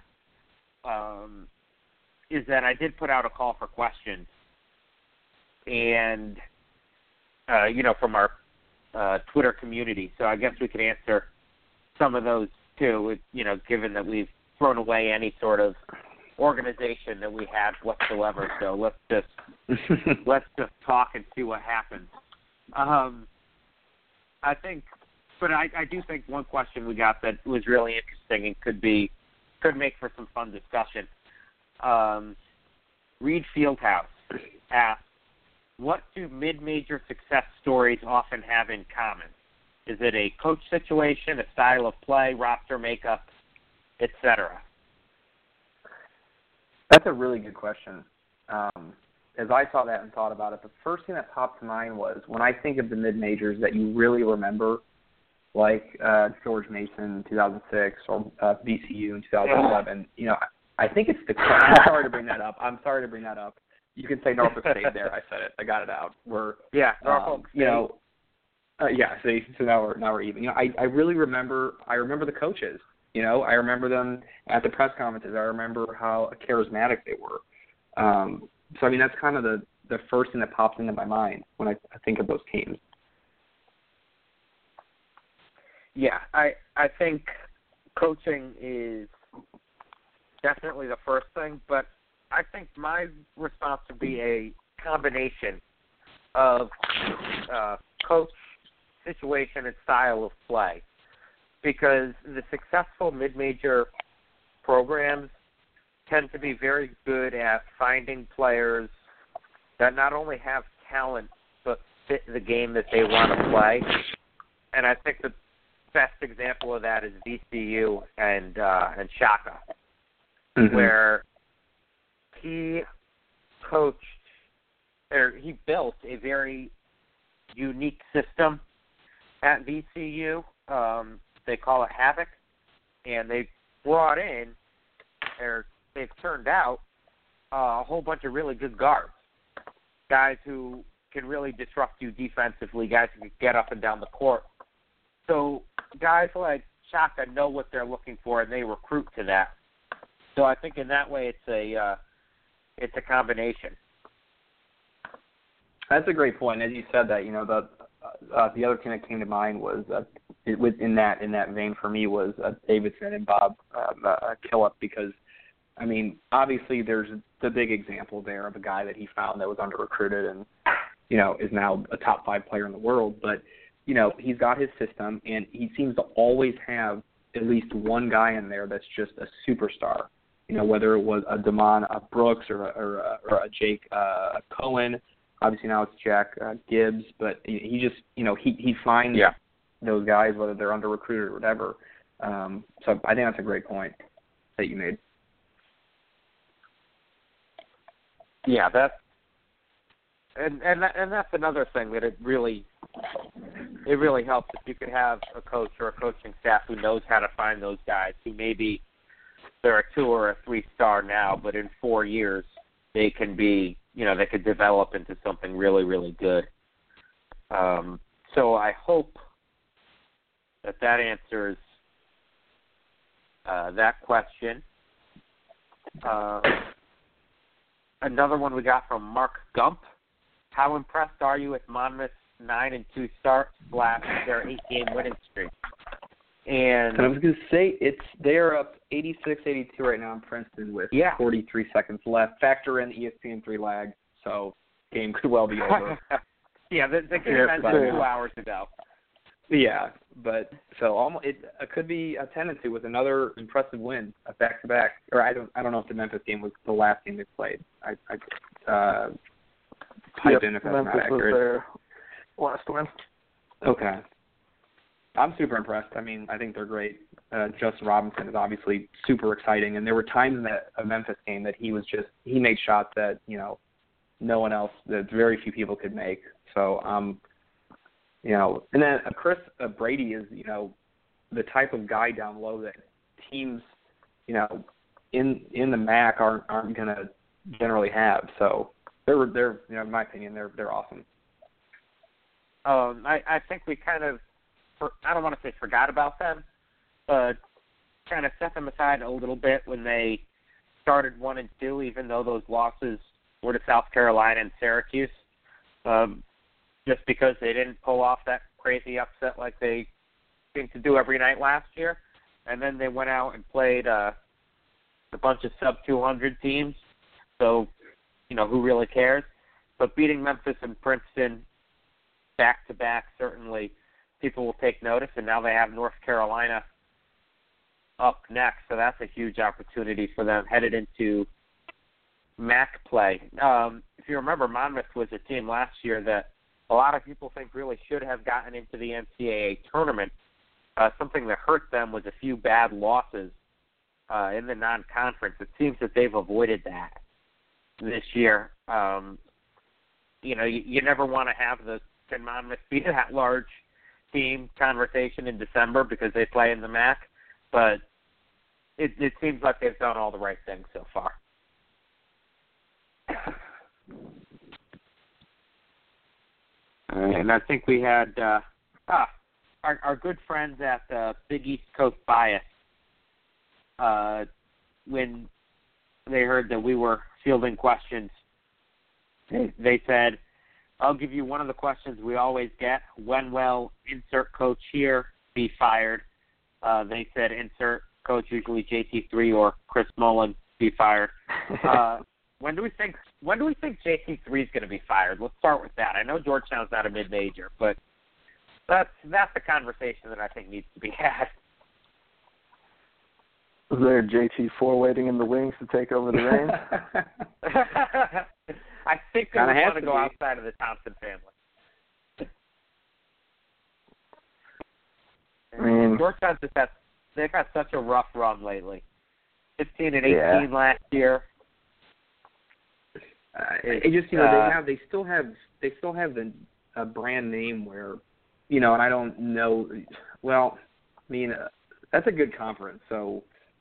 is that I did put out a call for questions, and from our Twitter community. So I guess we could answer some of those too. Given that we've thrown away any sort of organization that we had whatsoever. So let's just talk and see what happens. I think But I do think one question we got that was really interesting and could make for some fun discussion. Reed Fieldhouse asked, what do mid-major success stories often have in common? Is it a coach situation, a style of play, roster makeup, etc.? That's a really good question. As I saw that and thought about it, the first thing that popped to mind was when I think of the mid-majors that you really remember, like George Mason in 2006 or VCU in 2011, I think it's the – I'm sorry to bring that up. You can say Norfolk State there. I said it. I got it out. Norfolk State. So now we're even. I really remember the coaches. I remember them at the press conferences. I remember how charismatic they were. So that's kind of the first thing that pops into my mind when I think of those teams. Yeah, I think coaching is definitely the first thing, but I think my response would be a combination of coach, situation, and style of play. Because the successful mid-major programs tend to be very good at finding players that not only have talent but fit the game that they want to play. And I think the best example of that is VCU and Shaka, where he built a very unique system at VCU. They call it Havoc, and they brought in, or they've turned out, a whole bunch of really good guards, guys who can really disrupt you defensively, guys who can get up and down the court. So guys like Shaka know what they're looking for, and they recruit to that. So I think in that way it's a combination. That's a great point. As you said that, the other thing that came to mind was in that vein for me was Davidson and Bob Killip, because obviously there's the big example there of a guy that he found that was under recruited and is now a top 5 player in the world, but he's got his system and he seems to always have at least one guy in there that's just a superstar. Whether it was a Damon Brooks or a Jake Cohen. Obviously now it's Jack Gibbs, but he just, he finds those guys, whether they're under recruited or whatever. So I think that's a great point that you made. Yeah, that's another thing that it really helps if you can have a coach or a coaching staff who knows how to find those guys who maybe they're a 2 or a 3-star now, but in 4 years they can be, they could develop into something really, really good. So I hope that answers that question. Another one we got from Mark Gump. How impressed are you with Monmouth's 9-2 start / their 8-game winning streak? And I was going to say they're up 86-82 right now in Princeton with 43 seconds left. Factor in the ESPN3 lag, so game could well be over. The game ended 2 hours ago. Yeah, but so it could be a tendency with another impressive win, a back-to-back. Or I don't know if the Memphis game was the last game they played. I pipe in if that's Memphis not accurate. was their last win. Okay. I'm super impressed. I think they're great. Justin Robinson is obviously super exciting, and there were times in that Memphis game that he made shots that no one else, that very few people could make. So and then Chris Brady is the type of guy down low that teams in the MAC aren't going to generally have. So they're in my opinion they're awesome. I think we kind of, I don't want to say forgot about them, but kind of set them aside a little bit when they started 1-2, even though those losses were to South Carolina and Syracuse, just because they didn't pull off that crazy upset like they seemed to do every night last year. And then they went out and played a bunch of sub-200 teams, so, who really cares? But beating Memphis and Princeton back-to-back certainly people will take notice, and now they have North Carolina up next, so that's a huge opportunity for them headed into MAC play. If you remember, Monmouth was a team last year that a lot of people think really should have gotten into the NCAA tournament. Something that hurt them was a few bad losses in the non-conference. It seems that they've avoided that this year. You never want to have the can Monmouth be that large team conversation in December because they play in the MAC, but it seems like they've done all the right things so far. All right, and I think we had our good friends at Big East Coast Bias, when they heard that we were fielding questions, they said, I'll give you one of the questions we always get. When will insert coach here be fired? They said insert coach, usually JT3 or Chris Mullen, be fired. When do we think JT3 is going to be fired? Let's start with that. I know Georgetown's not a mid-major, but that's the conversation that I think needs to be had. Is there a JT4 waiting in the wings to take over the reins? I think they would want to go outside of the Thompson family. I mean, Georgetown's they've had such a rough run lately. 15 and 18 last year. They still have the brand name where, and I don't know. Well, I mean, that's a good conference. So,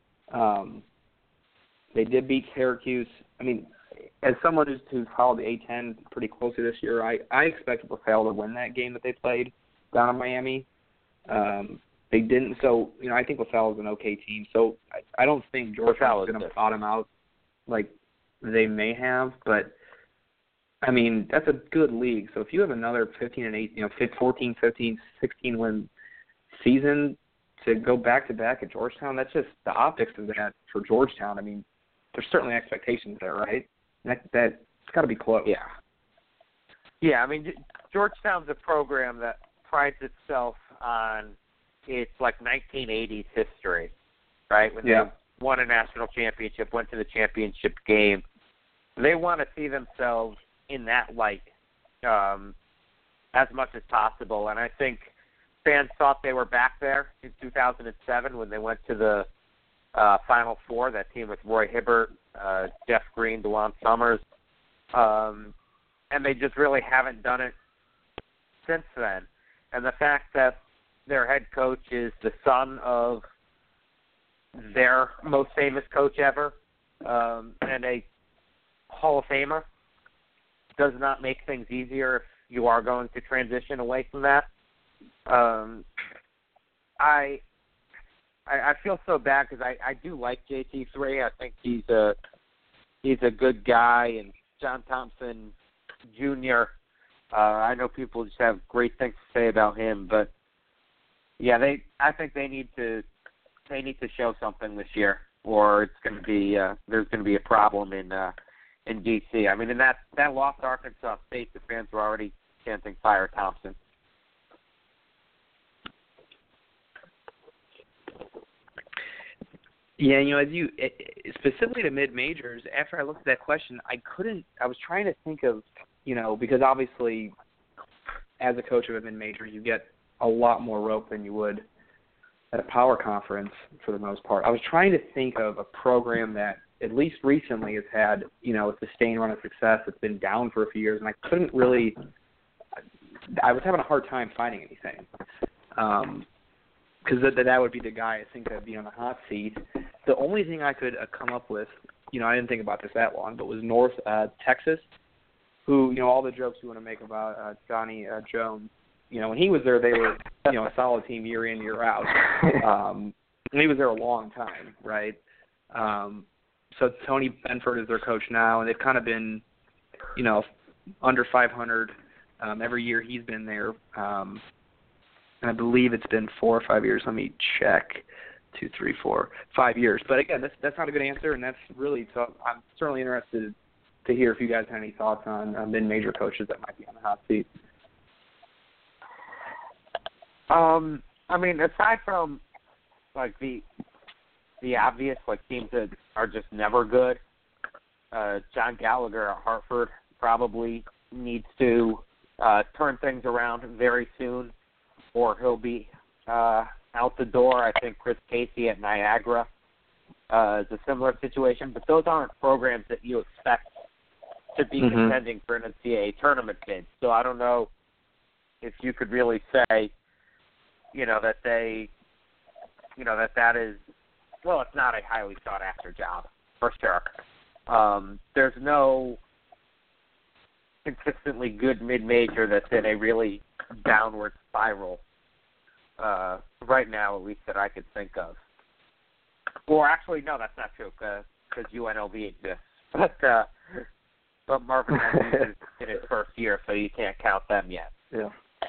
they did beat Syracuse. I mean, as someone who's followed the A10 pretty closely this year, I expected LaSalle to win that game that they played down in Miami. They didn't, so I think LaSalle is an okay team. So I don't think Georgetown is going to bottom out like they may have, but I mean that's a good league. So if you have another 15 and 8, 14, 15, 16 win season to go back to back at Georgetown, that's just the optics of that for Georgetown. I mean, there's certainly expectations there, right? That's got to be close. Yeah. I mean, Georgetown's a program that prides itself on its 1980s history, right? When they won a national championship, went to the championship game. They want to see themselves in that light as much as possible, and I think fans thought they were back there in 2007 when they went to the Final Four, that team with Roy Hibbert, Jeff Green, DeJuan Summers, and they just really haven't done it since then. And the fact that their head coach is the son of their most famous coach ever and a Hall of Famer does not make things easier if you are going to transition away from that. I feel so bad because I do like JT3. I think he's a good guy, and John Thompson Jr. I know people just have great things to say about him, but yeah, I think they need to show something this year, or it's going to be there's going to be a problem in DC. I mean, in that loss to Arkansas State, the fans were already chanting "Fire Thompson." Yeah, as you specifically to mid majors, after I looked at that question, I was trying to think of, because obviously as a coach of a mid major, you get a lot more rope than you would at a power conference for the most part. I was trying to think of a program that at least recently has had, a sustained run of success that's been down for a few years, and I couldn't really – I was having a hard time finding anything. Because that would be the guy I think that would be on the hot seat. The only thing I could come up with, I didn't think about this that long, but was North Texas, who, all the jokes you want to make about Johnny Jones, when he was there, they were, a solid team year in, year out. And he was there a long time, right? So Tony Benford is their coach now, and they've kind of been, under 500 every year he's been there. And I believe it's been 4 or 5 years. Let me check. 2, 3, 4, 5 years. But again, that's not a good answer, and that's really tough. I'm certainly interested to hear if you guys have any thoughts on mid-major coaches that might be on the hot seat. I mean, aside from like the obvious, like teams that are just never good, John Gallagher at Hartford probably needs to turn things around very soon, or he'll be out the door. I think Chris Casey at Niagara is a similar situation, but those aren't programs that you expect to be contending for an NCAA tournament bid. So I don't know if you could really say, that they, that is, well, it's not a highly sought after job for sure. There's no consistently good mid-major that's in a really downward spiral right now, at least that I could think of. Or actually, no, that's not true because UNLV exists. But Marvin Mendes is in his first year, so you can't count them yet. Yeah.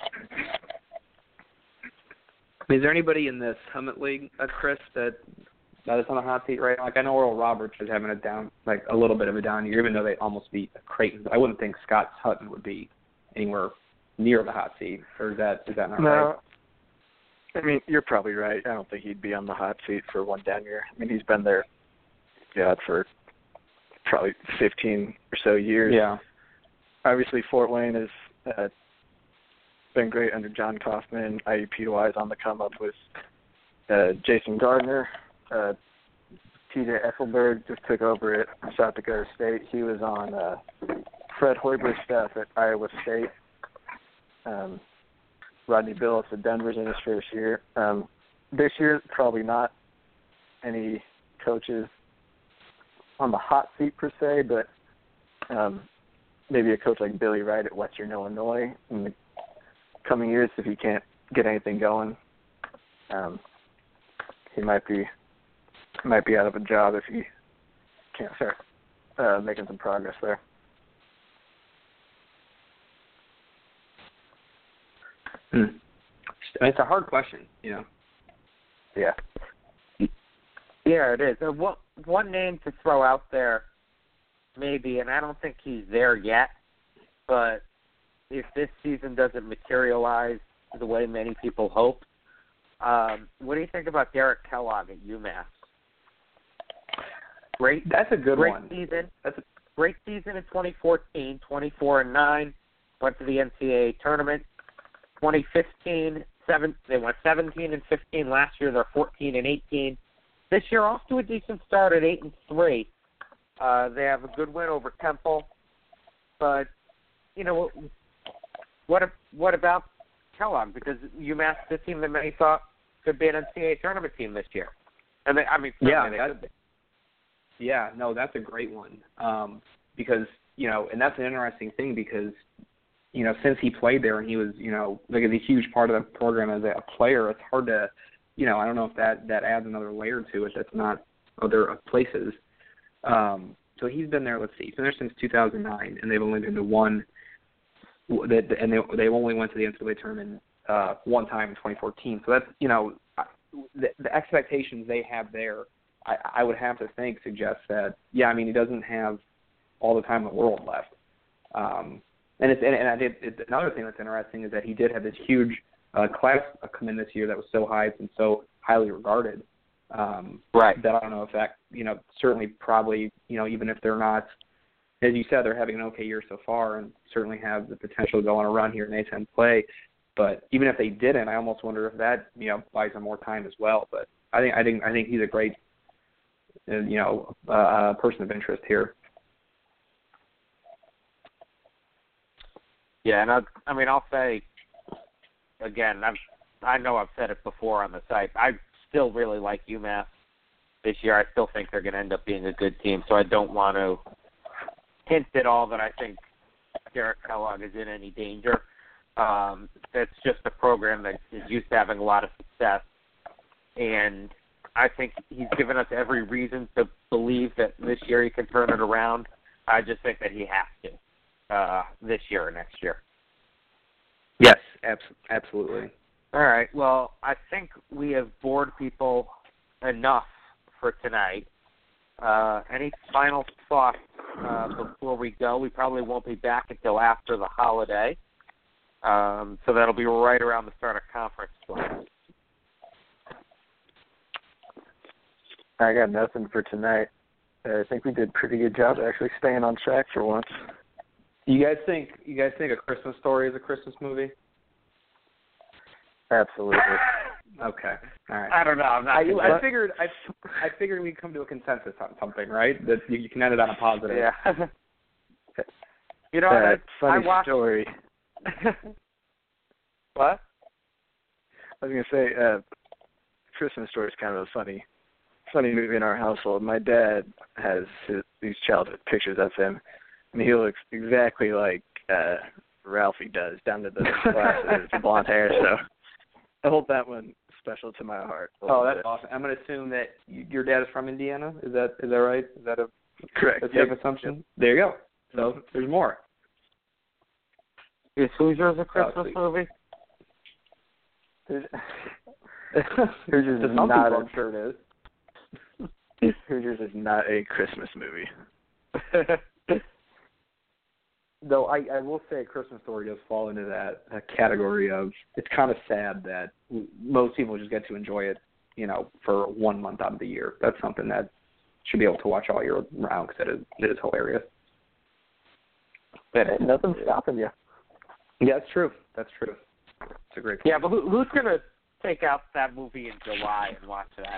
Is there anybody in this Summit League, Chris, that is on the hot seat right now? Like, I know Oral Roberts is having a little bit of a down year, even though they almost beat Creighton. But I wouldn't think Scott Hutton would be anywhere near the hot seat. Or is that not right? I mean, you're probably right. I don't think he'd be on the hot seat for one down year. I mean, he's been there, for probably 15 or so years. Yeah. Obviously, Fort Wayne has been great under John Kaufman, IUP-wise, on the come-up with Jason Gardner. TJ Esselberg just took over at South Dakota State. He was on Fred Hoiberg's staff at Iowa State. Rodney Billups at Denver's in his first year. This year, probably not any coaches on the hot seat per se, but maybe a coach like Billy Wright at Western Illinois in the coming years, if he can't get anything going, he might be out of a job if he can't start making some progress there. It's a hard question, Yeah. Yeah, it is. One name to throw out there, maybe, and I don't think he's there yet, but if this season doesn't materialize the way many people hope, what do you think about Derek Kellogg at UMass? That's a good one. Great season in 2014, 24-9, went to the NCAA tournament. 2015, they went 17-15 last year. They're 14-18. This year, off to a decent start at 8-3. They have a good win over Temple, but what about Kellogg? Because UMass, the team that many thought could be an NCAA tournament team this year, and they could be. Yeah, no, that's a great one. Because and that's an interesting thing because since he played there and he was like a huge part of the program as a player, it's hard to I don't know if that adds another layer to it that's not other places. So he's been there. He's been there since 2009, and they've only been to one. And they only went to the NCAA tournament one time in 2014. So that's the expectations they have there. I would have to think suggests that he doesn't have all the time in the world left. Another thing that's interesting is that he did have this huge class come in this year that was so high and so highly regarded. Right. That I don't know if that certainly probably even if they're not, as you said, they're having an okay year so far and certainly have the potential to go on a run here in A10 play. But even if they didn't, I almost wonder if that buys them more time as well. But I think he's a great person of interest here. Yeah, and I'll say again, I know I've said it before on the site. I still really like UMass this year. I still think they're going to end up being a good team. So I don't want to hint at all that I think Derek Kellogg is in any danger. It's just a program that is used to having a lot of success, and I think he's given us every reason to believe that this year he can turn it around. I just think that he has to this year or next year. Yes, absolutely. All right. Well, I think we have bored people enough for tonight. Any final thoughts before we go? We probably won't be back until after the holiday. So that'll be right around the start of conference play. I got nothing for tonight. I think we did a pretty good job actually staying on track for once. You guys think A Christmas Story is a Christmas movie? Absolutely. Okay. All right. I don't know. I figured we'd come to a consensus on something, right? That you can end it on a positive. Yeah. You know, funny I watched... story. What? I was gonna say, Christmas Story is kind of a funny movie in our household. My dad has these childhood pictures of him, and he looks exactly like Ralphie does, down to the glasses, the blonde hair. So I hold that one special to my heart. Oh, that's awesome. I'm going to assume that your dad is from Indiana. Is that right? Is that a correct? safe assumption? There you go. So there's more. Is Hoosiers a Christmas movie? Hoosiers is some not. People, I'm sure it is. Hoosiers is not a Christmas movie. Though I will say A Christmas Story does fall into that category of, it's kind of sad that most people just get to enjoy it, for 1 month out of the year. That's something that should be able to watch all year round because it is hilarious. But nothing's stopping you. Yeah, that's true. That's true. It's a great point. Yeah, but who's going to take out that movie in July and watch that?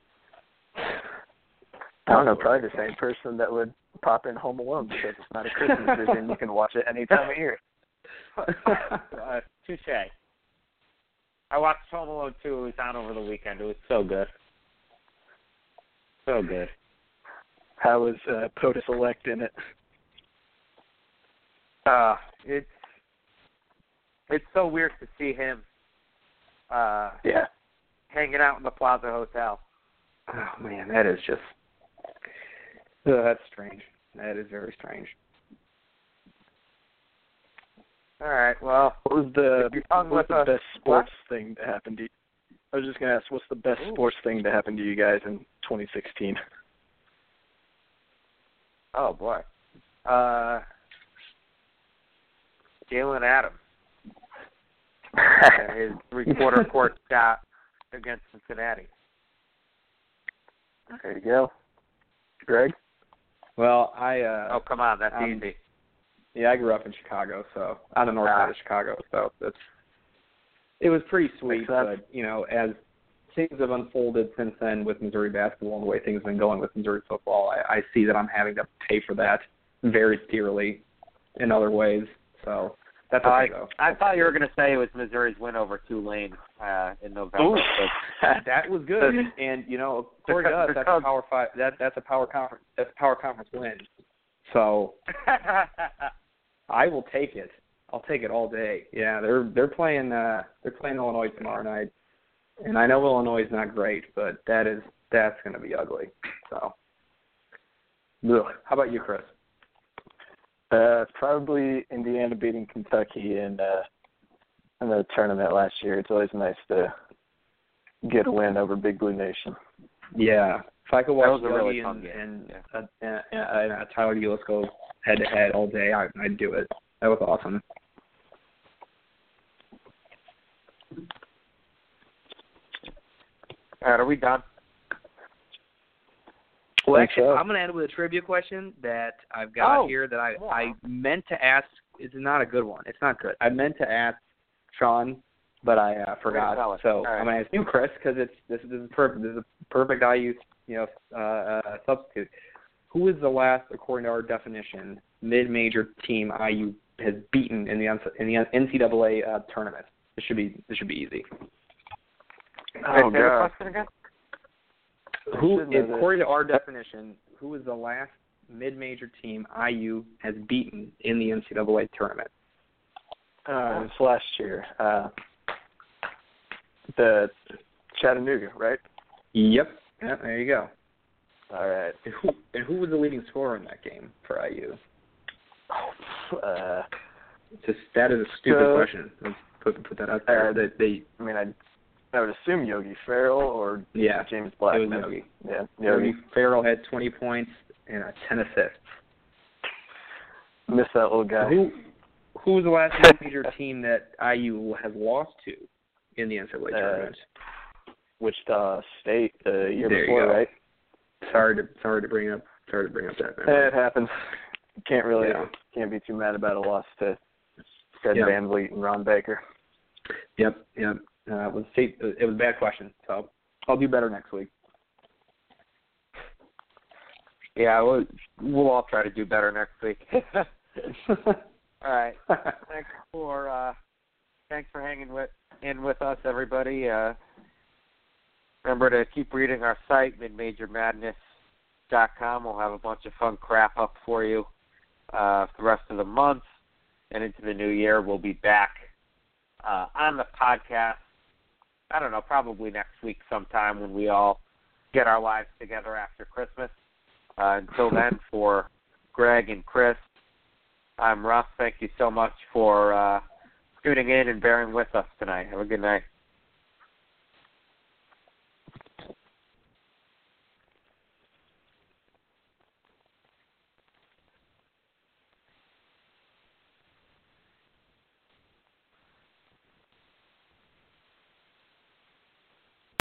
I don't know, probably the same person that would pop in Home Alone because it's not a Christmas movie and you can watch it any time of year. Touche. I watched Home Alone 2. It was on over the weekend. It was so good. So good. How was POTUS Elect in it? It's so weird to see him hanging out in the Plaza Hotel. Oh, man, that is just... that's strange. That is very strange. All right, well... What was the best sports thing that happened to you? I was just going to ask, what's the best sports thing to happen to you guys in 2016? Oh, boy. Jalen Adams. His three-quarter court shot against Cincinnati. There you go. Greg? Well, oh, come on, that's easy. Yeah, I grew up in Chicago, so on the north side of Chicago, so it was pretty sweet. But as things have unfolded since then with Missouri basketball and the way things have been going with Missouri football, I see that I'm having to pay for that very dearly in other ways. So that's okay, though. I thought you were going to say it was Missouri's win over Tulane in November. That was good, and according to us, that's a Power 5. That's a Power Conference. That's a Power Conference win. So I will take it. I'll take it all day. Yeah, they're playing Illinois tomorrow night, and I know Illinois is not great, but that's going to be ugly. So, ugh. How about you, Chris? Probably Indiana beating Kentucky in the tournament last year. It's always nice to get a win over Big Blue Nation. Yeah, if I could watch Yogi really and Tyler Ulis go head-to-head all day, I'd do it. That was awesome. All right, are we done? Well, actually, I'm going to end with a trivia question that I've got here that I meant to ask. It's not a good one. It's not good. I meant to ask Sean, but I forgot. So I'm going to ask you, Chris, because this is perfect. This is a perfect IU substitute. Who is the last, according to our definition, mid-major team IU has beaten in the NCAA tournament? This should be easy. Oh, God. Question again? Who, according to our definition, who is the last mid-major team IU has beaten in the NCAA tournament? It was last year. The Chattanooga, right? Yep. Yeah, there you go. All right. And who was the leading scorer in that game for IU? That is a stupid question. Let's put that out there. I would assume Yogi Ferrell or James Blackman. It was Yogi. Yeah, Yogi Ferrell had 20 points and 10 assists. Miss that little guy. Who was the last major team that IU has lost to in the NCAA tournament? Wichita State the year There before, you go. right? Sorry to bring up that memory. It happens. Can't be too mad about a loss to Fred Van Vliet and Ron Baker. Yep. It was a bad question, so I'll do better next week. Yeah, we'll all try to do better next week. All right. Thanks for hanging with us, everybody. Remember to keep reading our site, midmajormadness.com. We'll have a bunch of fun crap up for you for the rest of the month and into the new year. We'll be back on the podcast, I don't know, probably next week sometime when we all get our lives together after Christmas. Until then, for Greg and Chris, I'm Russ. Thank you so much for tuning in and bearing with us tonight. Have a good night.